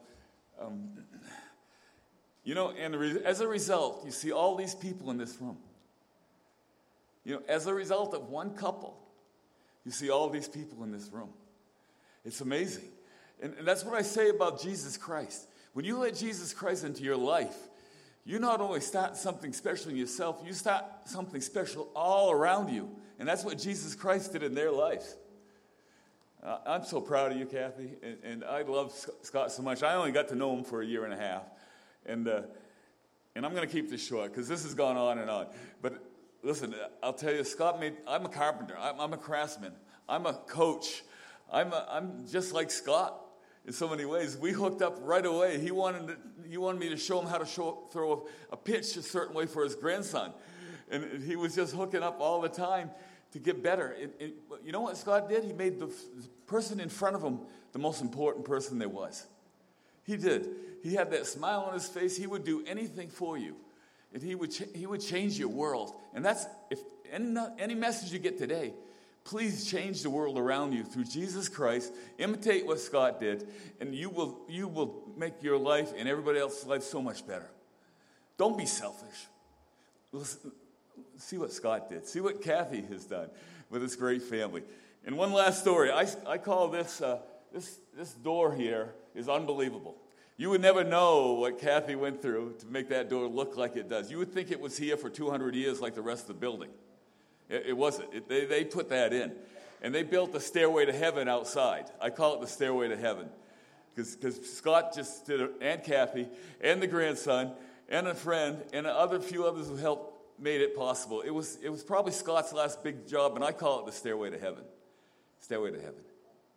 as a result, you see all these people in this room. You know, as a result of one couple, you see all these people in this room. It's amazing. And that's what I say about Jesus Christ. When you let Jesus Christ into your life, you not only start something special in yourself, you start something special all around you. And that's what Jesus Christ did in their lives. I'm so proud of you, Kathy, and I love Scott so much. I only got to know him for a year and a half. And I'm going to keep this short because this has gone on and on. But listen, I'll tell you, I'm a carpenter. I'm a craftsman. I'm a coach. I'm just like Scott in so many ways. We hooked up right away. He wanted me to show him how to throw a pitch a certain way for his grandson. And he was just hooking up all the time to get better. You know what Scott did? He made the person in front of him the most important person there was. He did. He had that smile on his face. He would do anything for you. And he would change your world. And that's, if any message you get today, please change the world around you through Jesus Christ. Imitate what Scott did, and you will make your life and everybody else's life so much better. Don't be selfish. Listen, see what Scott did. See what Kathy has done with this great family. And one last story. I call this door here is unbelievable. You would never know what Kathy went through to make that door look like it does. You would think it was here for 200 years like the rest of the building. It wasn't. They put that in. And they built the stairway to heaven outside. I call it the stairway to heaven. Because Scott just did it, and Kathy, and the grandson, and a friend, and few others who helped made it possible. It was probably Scott's last big job, and I call it the stairway to heaven. Stairway to heaven.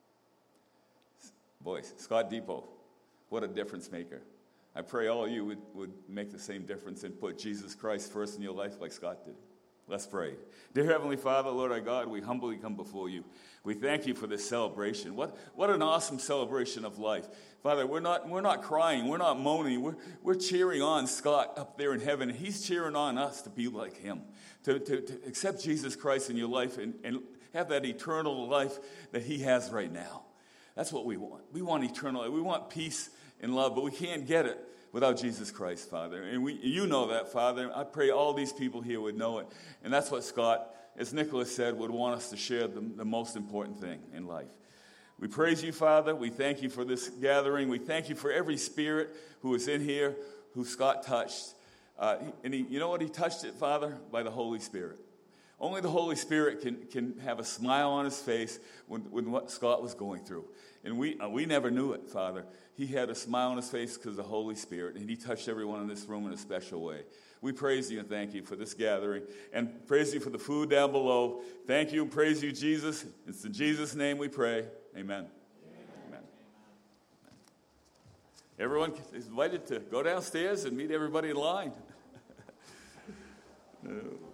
Boy, Scott Depot, what a difference maker. I pray all of you would make the same difference and put Jesus Christ first in your life like Scott did. Let's pray. Dear Heavenly Father, Lord our God, we humbly come before you. We thank you for this celebration. What an awesome celebration of life. Father, we're not crying, we're not moaning, we're cheering on Scott up there in heaven. He's cheering on us to be like him, to accept Jesus Christ in your life and have that eternal life that he has right now. That's what we want. We want eternal life. We want peace and love, but we can't get it without Jesus Christ, Father. And you know that, Father. I pray all these people here would know it. And that's what Scott, as Nicholas said, would want us to share the most important thing in life. We praise you, Father. We thank you for this gathering. We thank you for every spirit who is in here, who Scott touched. You know what? He touched it, Father, by the Holy Spirit. Only the Holy Spirit can have a smile on his face when what Scott was going through. And we never knew it, Father. He had a smile on his face because of the Holy Spirit, and he touched everyone in this room in a special way. We praise you and thank you for this gathering, and praise you for the food down below. Thank you and praise you, Jesus. It's in Jesus' name we pray. Amen. Amen. Everyone is invited to go downstairs and meet everybody in line. No.